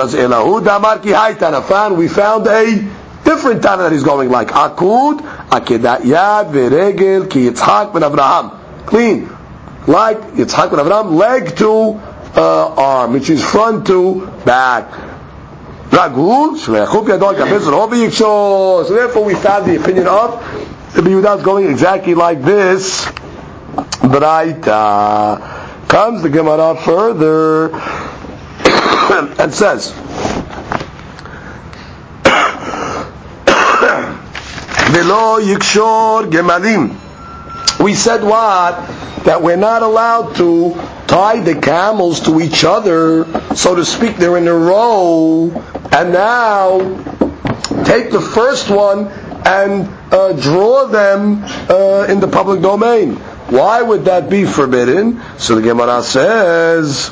We found a different Tana that he's going like. Akud, akedat yad veregel ki Yitzhak ben Avraham. Clean. Like Yitzhak ben Avraham, leg to arm, which is front to back. Ragul, so therefore we found the opinion of Rabbi Yehuda is going exactly like this Braita. Comes the Gemara further and says, Velo yikshor gemalim. We said what? That we're not allowed to tie the camels to each other, so to speak. They're in a row, and now take the first one and draw them in the public domain. Why would that be forbidden? So the Gemara says,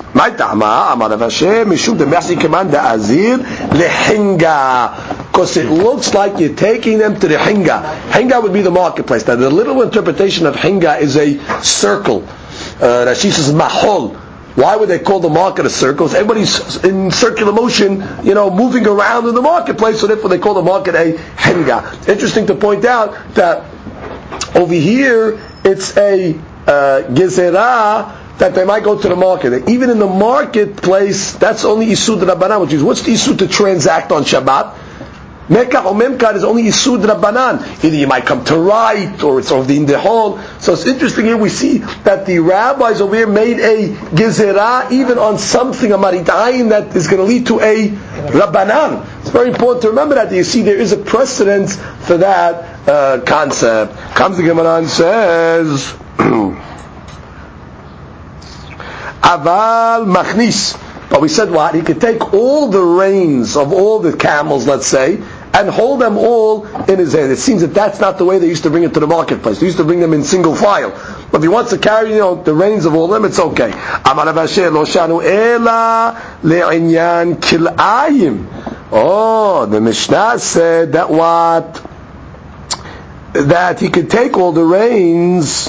because it looks like you're taking them to the hinga. Hinga would be the marketplace. Now the literal interpretation of hinga is a circle. Rashi says mahol. Why would they call the market a circle? Everybody's in circular motion, moving around in the marketplace, so therefore they call the market a hinga. Interesting to point out that over here it's a gezerah that they might go to the market. Even in the marketplace, that's only isud rabbanan, which is, what's the isud to transact on Shabbat? Mekah or Memkah is only isud rabbanan. Either you might come to write, or it's already in the hall. So it's interesting here we see that the rabbis over here made a gezerah even on something, a maritayin, that is going to lead to a rabbanan. It's very important to remember that. You see, there is a precedence for that concept. Comes the Gemara and says, Aval machnis. But we said what? He could take all the reins of all the camels, let's say, and hold them all in his hand. It seems that that's not the way they used to bring it to the marketplace. They used to bring them in single file. But if he wants to carry, the reins of all of them, it's okay. Amar Rav Asher lo shanu ela le'inyan kil'ayim. Oh, the Mishnah said that what? That he could take all the reins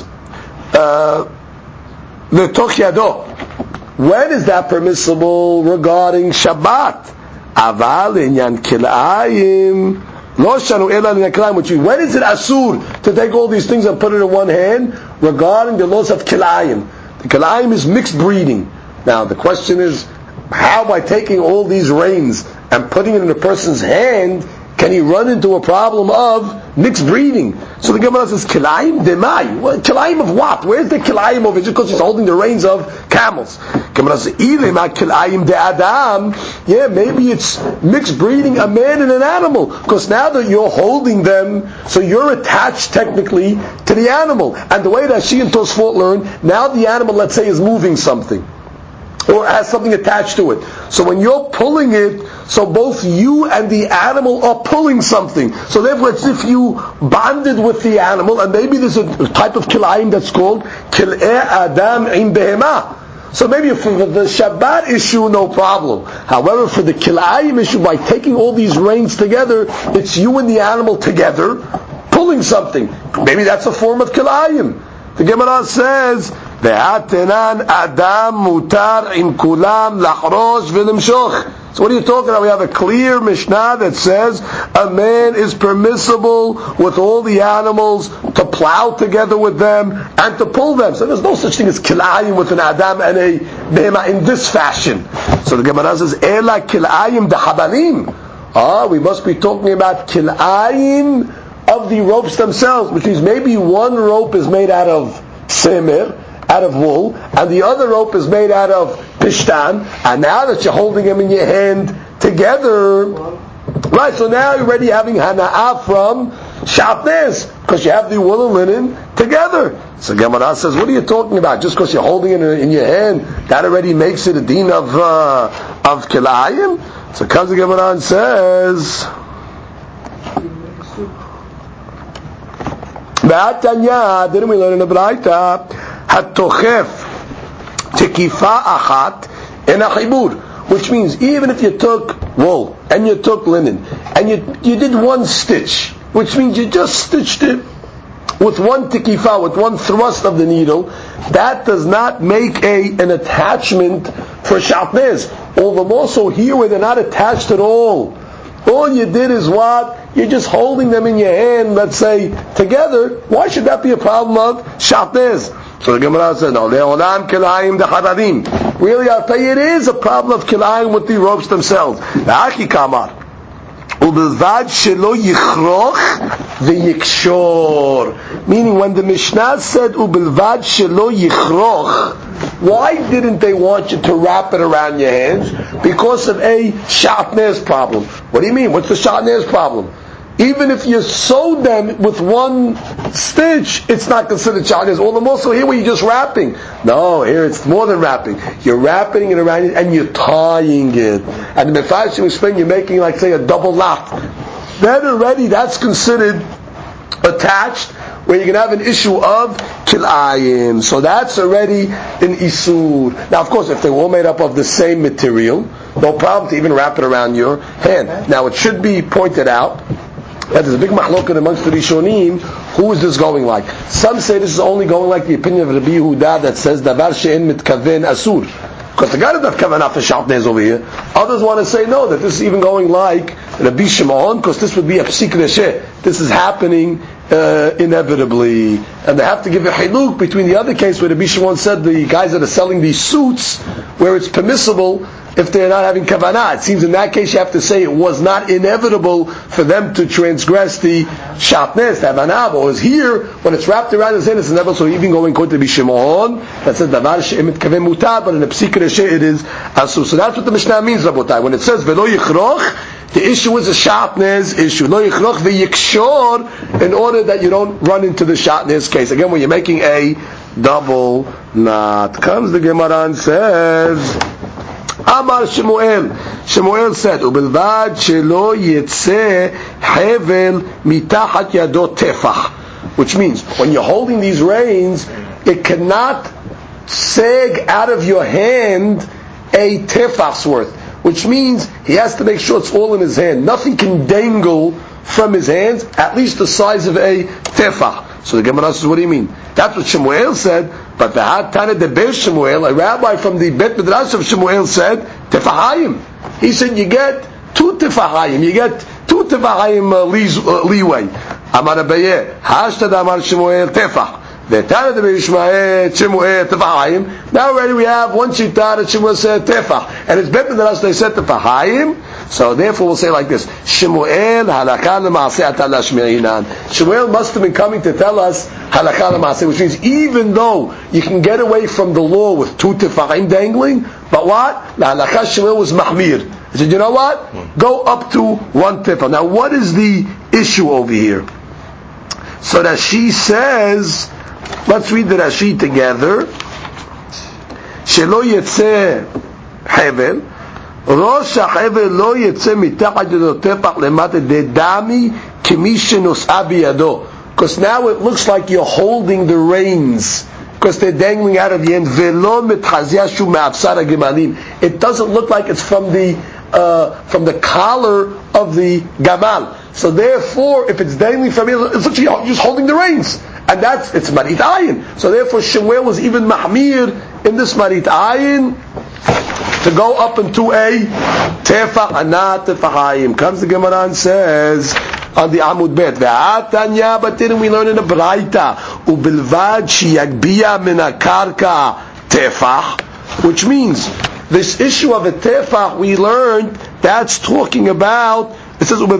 l'toch yado. When is that permissible regarding Shabbat? Aval inyan kil'ayim lo shanu ela inyan kil'ayim. When is it asur to take all these things and put it in one hand regarding the laws of kil'ayim? The kil'ayim is mixed breeding. Now the question is, how by taking all these reins and putting it in a person's hand can he run into a problem of mixed breeding? So the Gemara says, kilayim demai. What, kilayim of what? Where's the kilayim of it? Just because he's holding the reins of camels. Gemara says, kilayim de adam. Yeah, maybe it's mixed breeding a man and an animal. Because now that you're holding them, so you're attached technically to the animal. And the way that she and Tosfot learn, now the animal, let's say, is moving something, or has something attached to it. So when you're pulling it, so both you and the animal are pulling something. So therefore it's if you bonded with the animal, and maybe there's a type of kilayim that's called kil'e adam in behema. So maybe for the Shabbat issue, no problem. However, for the kilayim issue, by taking all these reins together, it's you and the animal together pulling something. Maybe that's a form of kilayim. The Gemara says, "Ve'atenan adam mutar im kulam lachrosh v'limshoch." So what are you talking about? We have a clear Mishnah that says a man is permissible with all the animals to plow together with them and to pull them. So there's no such thing as kilayim with an adam and a behema in this fashion. So the Gemara says, "Ela kilayim dahabanim." We must be talking about kilayim of the ropes themselves, which means maybe one rope is made out of semer, out of wool, and the other rope is made out of pishtan, and now that you're holding them in your hand together, right, so now you're already having hana'ah from shatnez, because you have the wool and linen together. So Gemara says, what are you talking about? Just because you're holding it in your hand, that already makes it a din of kilayim? So comes the Gemara and says, Ba'atanya, didn't we learn in the Braita? Hatochef tekifa achat in a chibur, which means even if you took wool and you took linen and you did one stitch, which means you just stitched it with one tekifa, with one thrust of the needle, that does not make an attachment for shatnez. All the more so here where they're not attached at all. All you did is what? You're just holding them in your hand, let's say, together. Why should that be a problem of shatnez? So the Gemara says, no, le'olam kilayim dechadadim. Really, I'll tell you, it is a problem of kilayim with the ropes themselves. Ha'aki kamar. Ubilvad shelo yichroch v'yikshor. Meaning, when the Mishnah said, ubilvad shelo yichroch, why didn't they want you to wrap it around your hands? Because of a shatnez problem. What do you mean? What's the shatnez problem? Even if you sewed them with one stitch, it's not considered shatnez. All the more so here where you're just wrapping. No, here it's more than wrapping. You're wrapping it around it and you're tying it. And the Mefarshim explain you're making, like, say, a double knot. Then already that's considered attached, where you can have an issue of kilayim. So that's already an isur. Now, of course, if they're all made up of the same material, no problem to even wrap it around your hand. Now, it should be pointed out that there's a big mahloket amongst the Rishonim. Who is this going like? Some say this is only going like the opinion of Rabbi Yehuda that says davar she'en mitkaven asur, because the guy doesn't have kavanah for shatnez over here. Others want to say no, that this is even going like Rabbi Shimon, because this would be a psik nesheh. This is happening inevitably, and they have to give a hiluk between the other case where Rabbi Shimon said the guys that are selling these suits, where it's permissible if they're not having kavanah. It seems in that case you have to say it was not inevitable for them to transgress the shatnez, the kavanah. But was here, when it's wrapped around his hand, it's inevitable. So even going according to Rabbi Shimon, that says davar she'em mitkaven mutar, but in a psik nesheh it is asur. So that's what the Mishnah means, Rabotai. When it says velo yichroch, the issue is a shatnez issue. Lo yichroch v'yikshor, in order that you don't run into the shatnez case. Again, when you're making a double knot. Comes the Gemara and says, Amar Shemuel. Shemuel said, Ubelvad shelo yitzeh hevel mitachat yado tefach. Which means, when you're holding these reins, it cannot sag out of your hand a tefach's worth. Which means he has to make sure it's all in his hand. Nothing can dangle from his hands, at least the size of a tefach. So the Gemara says, what do you mean? That's what Shemuel said, but the Hatana de Beis Shemuel, a rabbi from the Bet Midrash of Shemuel, said, tefahayim. He said, you get 2 tefahayim. You get 2 tefahayim leeway. Amar Abaye, Hashtad Amar Shemuel tefach. Now already we have one shita that Shemuel said tefach, and it's better than us. They said tefahayim. So therefore we'll say like this, Shemuel halakha l'maaseh ata lashmi'inan. Shemuel must have been coming to tell us halakha l'maaseh, which means even though you can get away from the law with 2 tefachim dangling, but what? The halakha Shemuel was mahmir. He said, you know what? Go up to 1 tefach. Now what is the issue over here? So Rashi says, let's read the Rashi together. Shelo yetzeh hevel, rosh hahevel lo yetzeh mitachat yado tefach lemata dedami kemi shenos'a biyado. Because now it looks like you're holding the reins, because they're dangling out of the end. Velo mitchazia shu me'afsar hagemalim. It doesn't look like it's from the collar of the gamal. So therefore, if it's dangling from here, it's literally you're just holding the reins, and it's marit ayin. So therefore, Shemuel was even mahmir in this marit ayin to go up into a tefach anat tefachayim. Comes the Gemara and says on the Amud Bet, ve'atanya, but didn't we learn in the Braita ubilvad sheyagbiya min hakarka tefach, which means this issue of a tefach we learned that's talking about. It says, as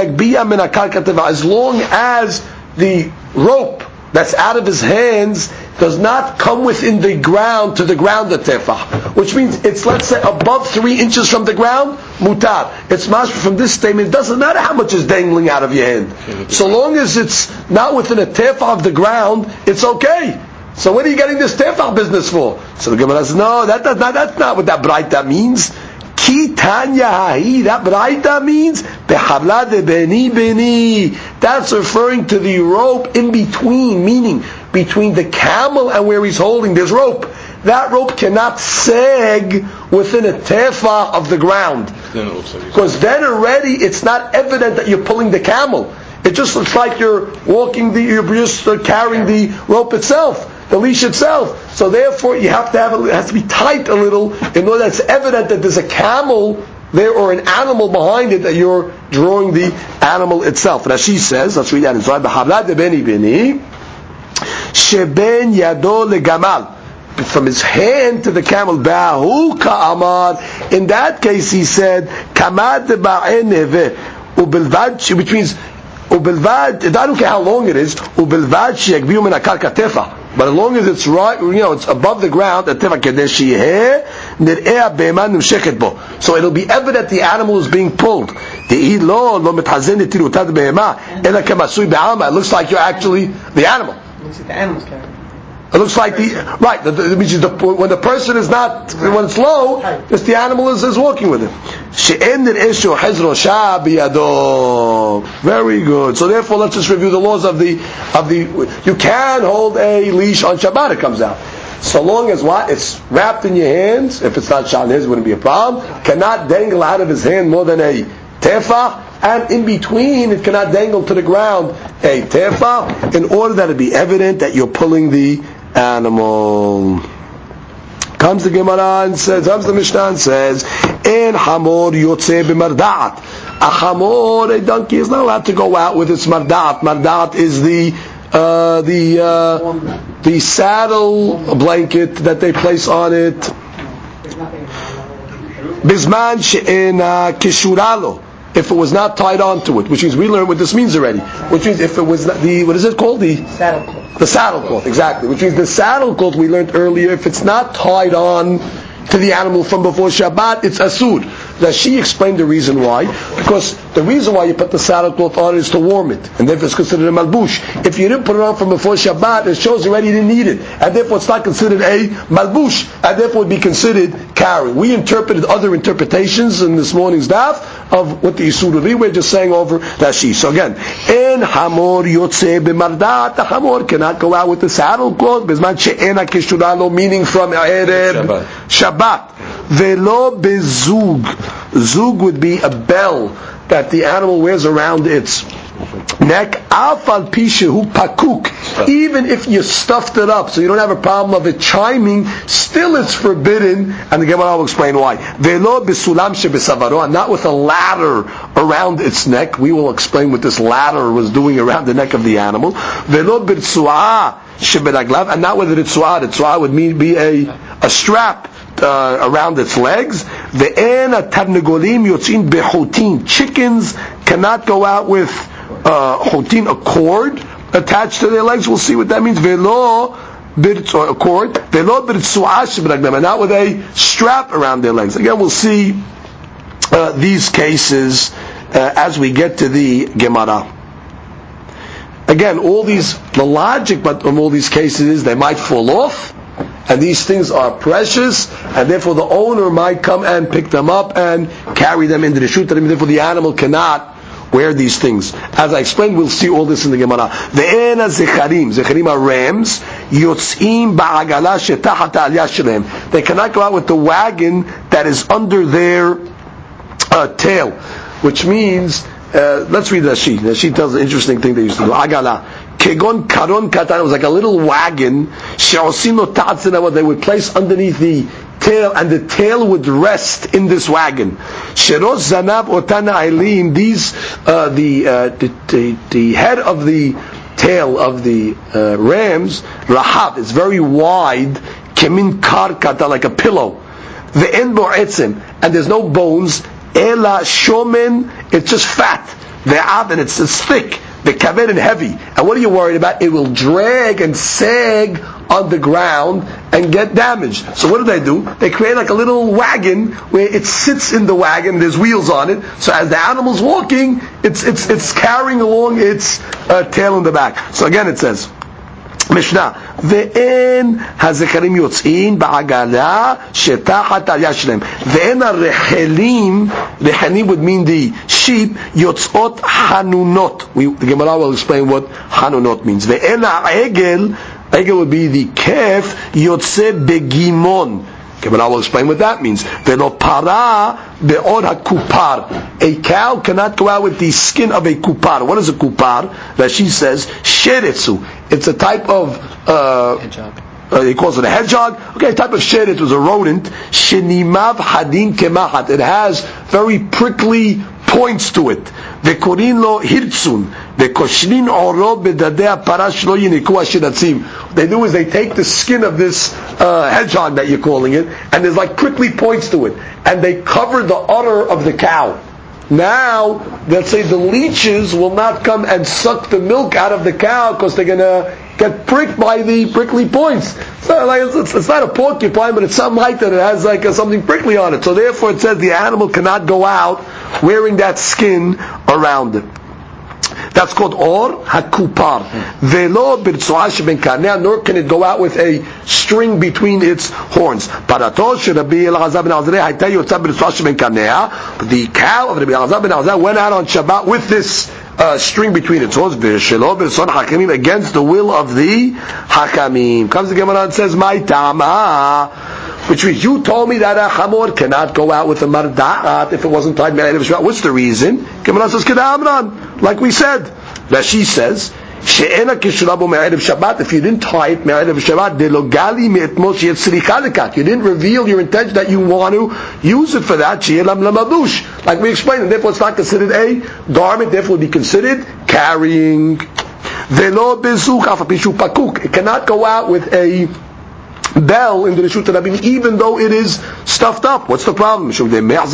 long as the rope that's out of his hands does not come within the ground to the ground of tefach, which means it's, let's say, above 3 inches from the ground, mutar. It's mashma from this statement, it doesn't matter how much is dangling out of your hand. So long as it's not within a tefach of the ground, it's okay. So what are you getting this tefach business for? So the Gemara says, no, that's not what that braita means. Ki tanya hahi, that braita means behavla de beni. That's referring to the rope in between, meaning between the camel and where he's holding, there's rope. That rope cannot sag within a tefach of the ground, because then already it's not evident that you're pulling the camel. It just looks like you're you're just carrying the rope itself, the leash itself. So therefore, you have to it has to be tight a little in order that it's evident that there's a camel there or an animal behind it, that you're drawing the animal itself. Rashi says, let's read that in Zohar, "B'havla de beni beni, sheben yado legamal." From his hand to the camel, ba'hu ka'amar. In that case, he said, "Kamad ba'eneve ubelvad," which means ubelvad. I don't care how long it is. Ubelvad sheyagbiu min hakarka tefach. But as long as it's right, it's above the ground, so it'll be evident the animal is being pulled. It looks like you're actually the animal. It looks like when the person is not, when it's low, just the animal is walking with him. Very good. So therefore, let's just review the laws of the. You can hold a leash on Shabbat. It comes out, so long as it's wrapped in your hands. If it's not shot in his, it wouldn't be a problem. Cannot dangle out of his hand more than a tefach, and in between it cannot dangle to the ground a tefach, in order that it be evident that you're pulling the animal. Comes the Gemara and says, comes the Mishnah and says, "En hamor yotze b'marda'at." A hamor, a donkey, is not allowed to go out with its marda'at. Marda'at is the saddle blanket that they place on it. Bisman she'en kishuralo. If it was not tied onto it, which means we learned what this means already. Which means if it was not what is it called? The saddle cloth. The saddle cloth, exactly. Which means the saddle cloth we learned earlier, if it's not tied on to the animal from before Shabbat, it's asur. Now she explained the reason why, because the reason why you put the saddle cloth on is to warm it, and therefore it's considered a malbush. If you didn't put it on from before Shabbat, it shows already you didn't need it, and therefore it's not considered a malbush, and therefore it would be considered carrying. We interpreted other interpretations in this morning's daf of what the isur would be. We're just saying over Rashi. So again, en hamor yotze b'mardat, the hamor cannot go out with the saddle cloth, bezman she'ena kishuralo, meaning from Erev Shabbat. Velo bezug. Zug would be a bell that the animal wears around its neck. Afal pishehu pakuk. Even if you stuffed it up, so you don't have a problem of it chiming, still it's forbidden. And the Gemara will explain why. Velo besulam shebesavaro, not with a ladder around its neck. We will explain what this ladder was doing around the neck of the animal. Velo birtsuah sheberaglav, and not with a ritzuah. Ritzuah would be a strap around its legs. Ve'en atarnegolim yotzin bechutin. Chickens cannot go out with chutin, a cord attached to their legs. We'll see what that means. Ve'lo birtz, or a cord. Ve'lo birtzuah shebraglam, and not with a strap around their legs. Again, we'll see these cases as we get to the Gemara. Again, the logic but of all these cases is they might fall off, and these things are precious, and therefore the owner might come and pick them up and carry them into the shut, and therefore the animal cannot wear these things. As I explained, we'll see all this in the Gemara. Ve'ena zecharim are rams, yotzim ba'agala shetachat aliyah shelem. They cannot go out with the wagon that is under their tail, which means, let's read Rashi. Rashi tells an interesting thing they used to do. Agala. Kegon karon katan, it was like a little wagon, she'osino ta'atzina, what they would place underneath the tail, and the tail would rest in this wagon. Sheros zanab otana ailim, these, the head of the tail of the rams, rahab, is very wide, kemin karkata, like a pillow. Ve'en bo etzem, and there's no bones, ela shomen, it's just fat. Ve'ab, and it's thick. The kaved and heavy. And what are you worried about? It will drag and sag on the ground and get damaged. So what do? They create like a little wagon where it sits in the wagon, there's wheels on it, so as the animal's walking, it's carrying along its tail in the back. So again it says, Mishnah, ve'en hazekarim yotzin ba'agala shetachat aliyah shlem. Ve'en rechelim would mean the sheep, yotzot hanunot. The Gemara will explain what hanunot means. Ve'en egel would be the calf, yotze begimon. Gemara will explain what that means. Ve'lo para be'or hakupar. A cow cannot go out with the skin of a kupar. What is a kupar? Rashi says, sheretzu. It's a type of hedgehog. He calls it a hedgehog. Okay, a type of sheretz, it was a rodent. Shenimav hadin kemahat. It has very prickly points to it. Vekorin lo hirtzun. Vekoshlin oro bedadeh parash lo yiniku ashiratzim. What they do is they take the skin of this hedgehog that you're calling it, and there's like prickly points to it, and they cover the udder of the cow. Now, let's say the leeches will not come and suck the milk out of the cow because they're going to get pricked by the prickly points. So it's not a porcupine, but it's something like that. It has like something prickly on it. So therefore it says the animal cannot go out wearing that skin around it. That's called or hakupar. Velo birtzoah sheben karnea, nor can it go out with a string between its horns. Parato sherabi Elazar ben Azariah hayta yotza birtzoah sheben karnea. The cow of Rabbi Elazar ben Azariah went out on Shabbat with this string between its horns. V'shelo birtzon hakamim, against the will of the hakamim. Comes the Gemara and says, "My tama." Which means you told me that a chamor cannot go out with a marda'at if it wasn't tied me'erev Shabbat. What's the reason? Gemara says kedamran, like we said. Rashi says she'ena kishrabu me'erev Shabbat. If you didn't tie it me'erev Shabbat, delogali me'etmos she'etzricha lekat. You didn't reveal your intention that you want to use it for that. She'elam lamabush, like we explained, and therefore it's not considered a garment. Therefore, it would be considered carrying. Velo bezuk afapishu pakuk. It cannot go out with a bell in the Reshut Rabim, even though it is stuffed up. What's the problem? Because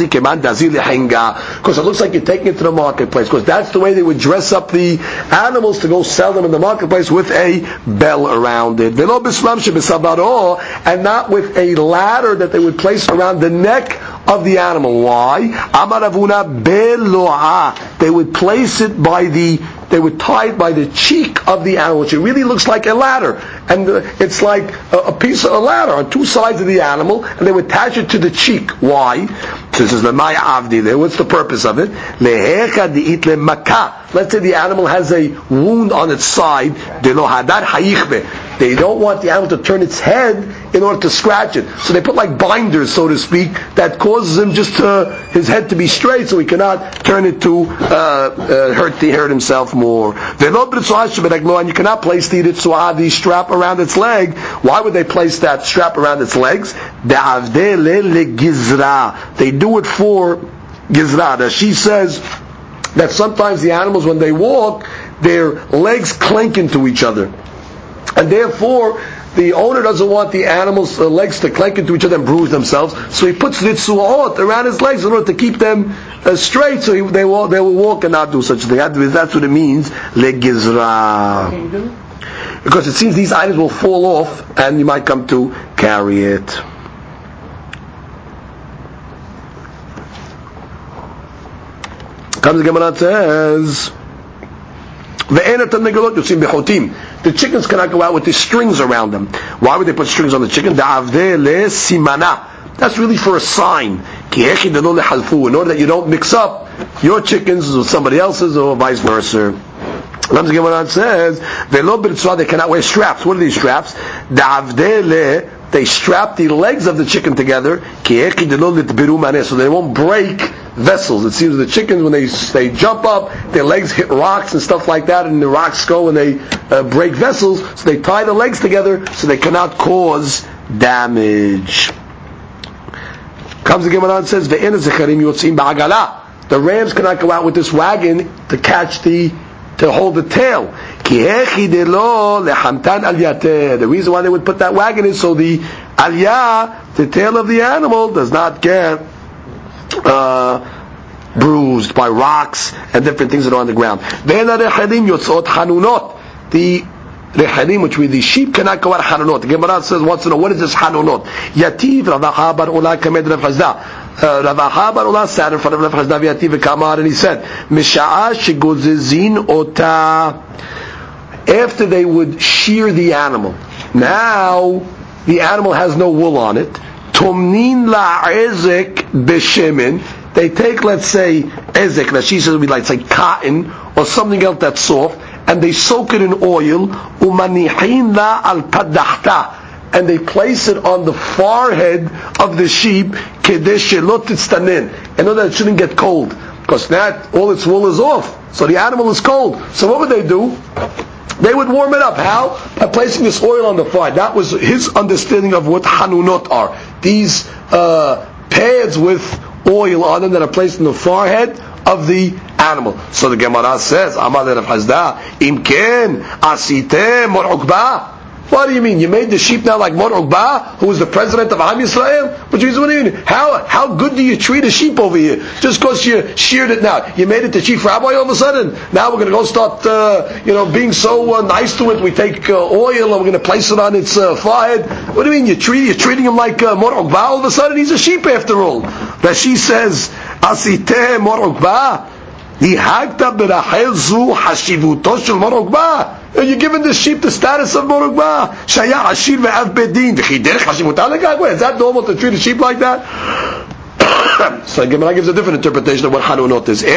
it looks like you're taking it to the marketplace, because that's the way they would dress up the animals to go sell them in the marketplace, with a bell around it. And not with a ladder that they would place around the neck of the animal. Why? They would place it they would tie it by the cheek of the animal, which it really looks like a ladder. And it's like a piece of a ladder on two sides of the animal, and they would attach it to the cheek. Why? So this is the Maya Avdi there. What's the purpose of it? Let's say the animal has a wound on its side. They don't want the animal to turn its head in order to scratch it. So they put like binders, so to speak, that causes him just his head to be straight, so he cannot turn it to hurt himself more. And you cannot place the strap around its leg. Why would they place that strap around its legs? They do it for gizra. She says that sometimes the animals, when they walk, their legs clink into each other, and therefore the owner doesn't want the animal's legs to clank into each other and bruise themselves, so he puts ritzuot around his legs in order to keep them straight, so they will walk and not do such a thing. That's what it means, legizra. Because it seems these items will fall off, and you might come to carry it. Comes the Gemara says, the chickens cannot go out with the strings around them. Why would they put strings on the chicken? That's really for a sign. In order that you don't mix up your chickens with somebody else's or vice versa. The Gemara says, they cannot wear straps. What are these straps? They strap the legs of the chicken together so they won't break vessels. It seems the chickens, when they jump up, their legs hit rocks and stuff like that, and the rocks go and they break vessels, so they tie the legs together so they cannot cause damage. Comes the Gemara and says, the rams cannot go out with this wagon to hold the tail. The reason why they would put that wagon is so the aliyah, the tail of the animal, does not get bruised by rocks and different things that are on the ground. The rechalim, which means the sheep, cannot go out hanunot. The Gemara says, wants to know, what is this hanunot? Yativ Ravacha bar Ula kamed Rav Chazda. Ravacha bar Ula sat in front of Rav Chazda v'Yativ v'kamar, and he said, Misha'a shegozezin ota. After they would shear the animal, now the animal has no wool on it. Tomnin la'ezek b'shemen. They take, let's say, ezek, that she says would be like, say, cotton or something else that's soft, and they soak it in oil, umanihin la al kadahta, and they place it on the forehead of the sheep, kedesh shelot titztanen, in order that it shouldn't get cold, because that all its wool is off, so the animal is cold. So what would they do? They would warm it up. How? By placing this oil on the forehead. That was his understanding of what hanunot are. These pads with oil on them that are placed in the forehead of the animal. So the Gemara says, Amar Rav Chazda, Imken asite mor ukba. What do you mean? You made the sheep now like Mor Ukba, who was the president of Am Yisrael? What do you mean? How good do you treat a sheep over here? Just because you sheared it now. You made it the chief rabbi all of a sudden. Now we're going to go start, being so nice to it. We take oil and we're going to place it on its forehead. What do you mean? You're treating him like Mor Ukba all of a sudden? He's a sheep after all. Rashi says, Asite Mor Ukba. You're giving the sheep the status of Mor Ukba. Is that normal to treat a sheep like that? So Gemara gives a different interpretation of what Hanunot is.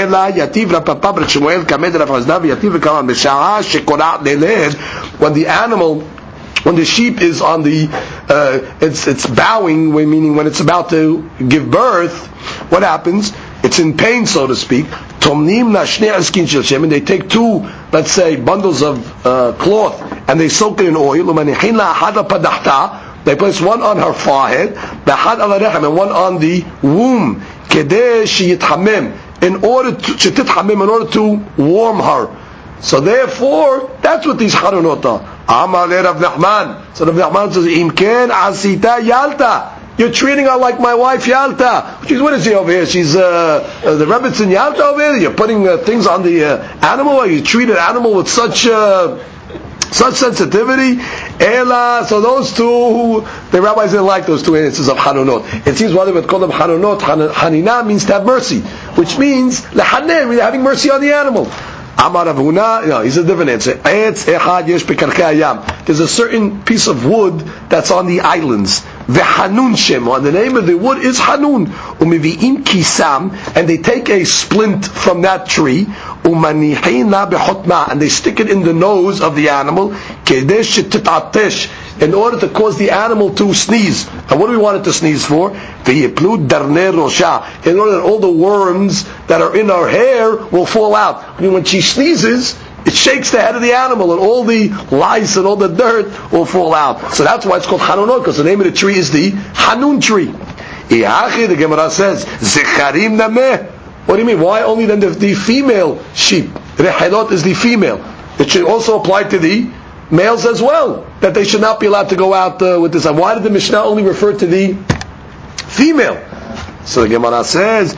When the sheep is on the, it's bowing, meaning when it's about to give birth, what happens? It's in pain, so to speak. Tomnim nashne askin shel shemen. They take two, let's say, bundles of cloth, and they soak it in oil. Umanichin la ahad padachta. They place one on her forehead, b'ahad al rechem, and one on the womb. Kedei sheyithamem, in order to warm her. So therefore, that's what these Hanunot are. Amar le Rav Nachman. So Rav Nachman says, Imken asita yalta. You're treating her like my wife Yalta. What is she over here? She's the Rebbetzin Yalta over here. You're putting things on the animal. Or you treat an animal with such sensitivity. Ela. So those two, the rabbis didn't like those two instances of Hanunot. It seems why they would call them Hanunot. Hanina means to have mercy, which means lehanem, having mercy on the animal. Amar Rav Huna, he's a different answer. There's a certain piece of wood that's on the islands. Vehanun Shemo, and the name of the wood is Hanun. Umivi'im kisam, and they take a splint from that tree. Umanihin la behotma, and they stick it in the nose of the animal. Kedesh titatesh, in order to cause the animal to sneeze. And what do we want it to sneeze for? Ve'yiplu darnei rosha, in order that all the worms that are in her hair will fall out. I mean, when she sneezes, it shakes the head of the animal, and all the lice and all the dirt will fall out. So that's why it's called Hanunot, because the name of the tree is the Hanun tree. The Gemara says, Zecharim nameh. What do you mean? Why only then the female sheep? Rehelot is the female. It should also apply to the males as well. that they should not be allowed to go out with this. Why did the Mishnah only refer to the female? So the Gemara says,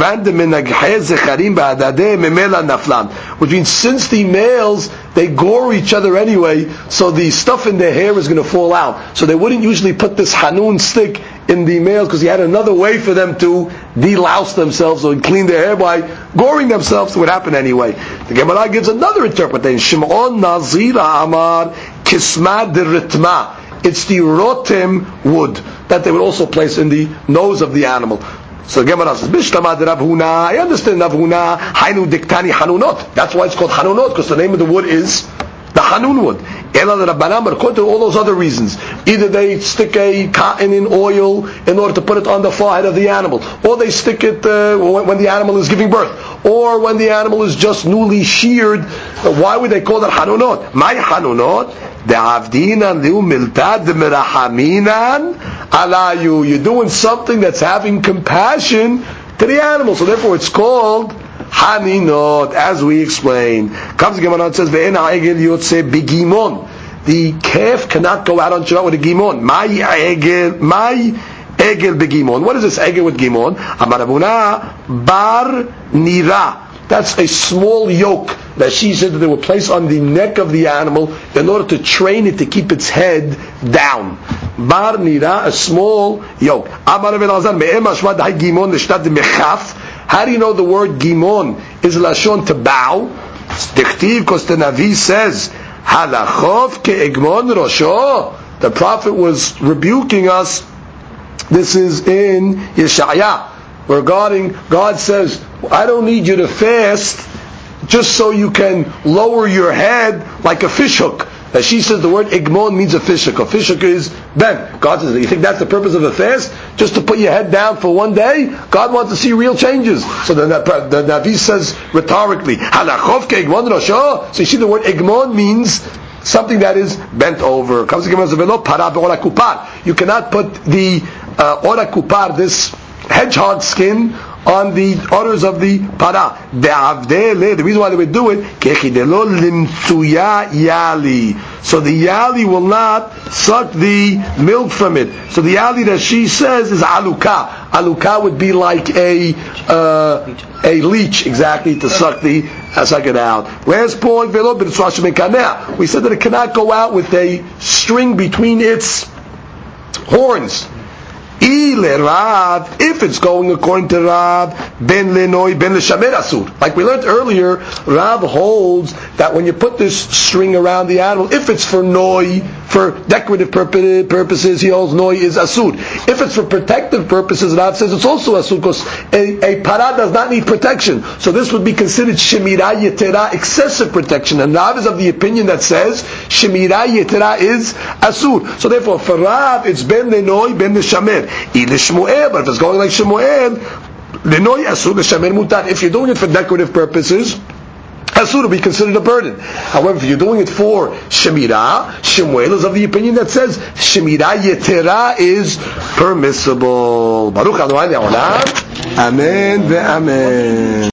which means since the males, they gore each other anyway, so the stuff in their hair is going to fall out. So they wouldn't usually put this hanun stick in the males because he had another way for them to delouse themselves or clean their hair by goring themselves. It would happen anyway. The Gemara gives another interpretation. Shimon Nazira Amar Kisma de Ritma. It's the rotem wood that they would also place in the nose of the animal. So the Gemara says, Bishlama de Rav Huna. I understand Rav Huna. Hainu diktani hanunot. That's why it's called hanunot, because the name of the wood is the hanun wood. Ela de Rabbanan, but according to all those other reasons, either they stick a cotton in oil in order to put it on the forehead of the animal, or they stick it when the animal is giving birth, or when the animal is just newly sheared. Why would they call that hanunot? My hanunot. You're doing something that's having compassion to the animal, so therefore it's called haninot, as we explained. Comes the Gemara and says, the calf cannot go out on Shabbat with a gimon. My egel begimon. What is this egel with gimon? Amar Abuna bar nira. That's a small yoke that she said that they would place on the neck of the animal in order to train it to keep its head down. Bar nira, a small yoke. How do you know the word gimon is lashon to bow? Because the Navi says, halachov ke'egmon rosho. The Prophet was rebuking us. This is in Yeshaya. Regarding, God says, I don't need you to fast just so you can lower your head like a fishhook. As she says, the word igmon means a fishhook. A fishhook is bent. God says, you think that's the purpose of a fast? Just to put your head down for one day? God wants to see real changes. So the Navi says rhetorically, halachov ke igmon rosho. So you see the word igmon means something that is bent over. Comes to you cannot put the ora kupar, this hedgehog skin, on the orders of the para. The reason why they would do it, so the yali will not suck the milk from it. So the yali that she says is aluka. Aluka would be like a leech, exactly, to suck it out. Last point, we said that it cannot go out with a string between its horns. If it's going according to Rav, ben lenoi ben leshamer asur. Like we learned earlier, Rav holds that when you put this string around the animal, if it's for noi, for decorative purposes, he holds noi is asur. If it's for protective purposes, Rav says it's also asur, because a para does not need protection. So this would be considered shemira yetera, excessive protection. And Rav is of the opinion that says shemira yetera is asur. So therefore, for Rav, it's ben lenoi ben leshamer. But if it's going like Shemuel, if you're doing it for decorative purposes, asur will be considered a burden. However, if you're doing it for Shemirah, Shemuel is of the opinion that says Shemirah Yetera is permissible. Baruch Adonai Le'olam. Amen ve'amen.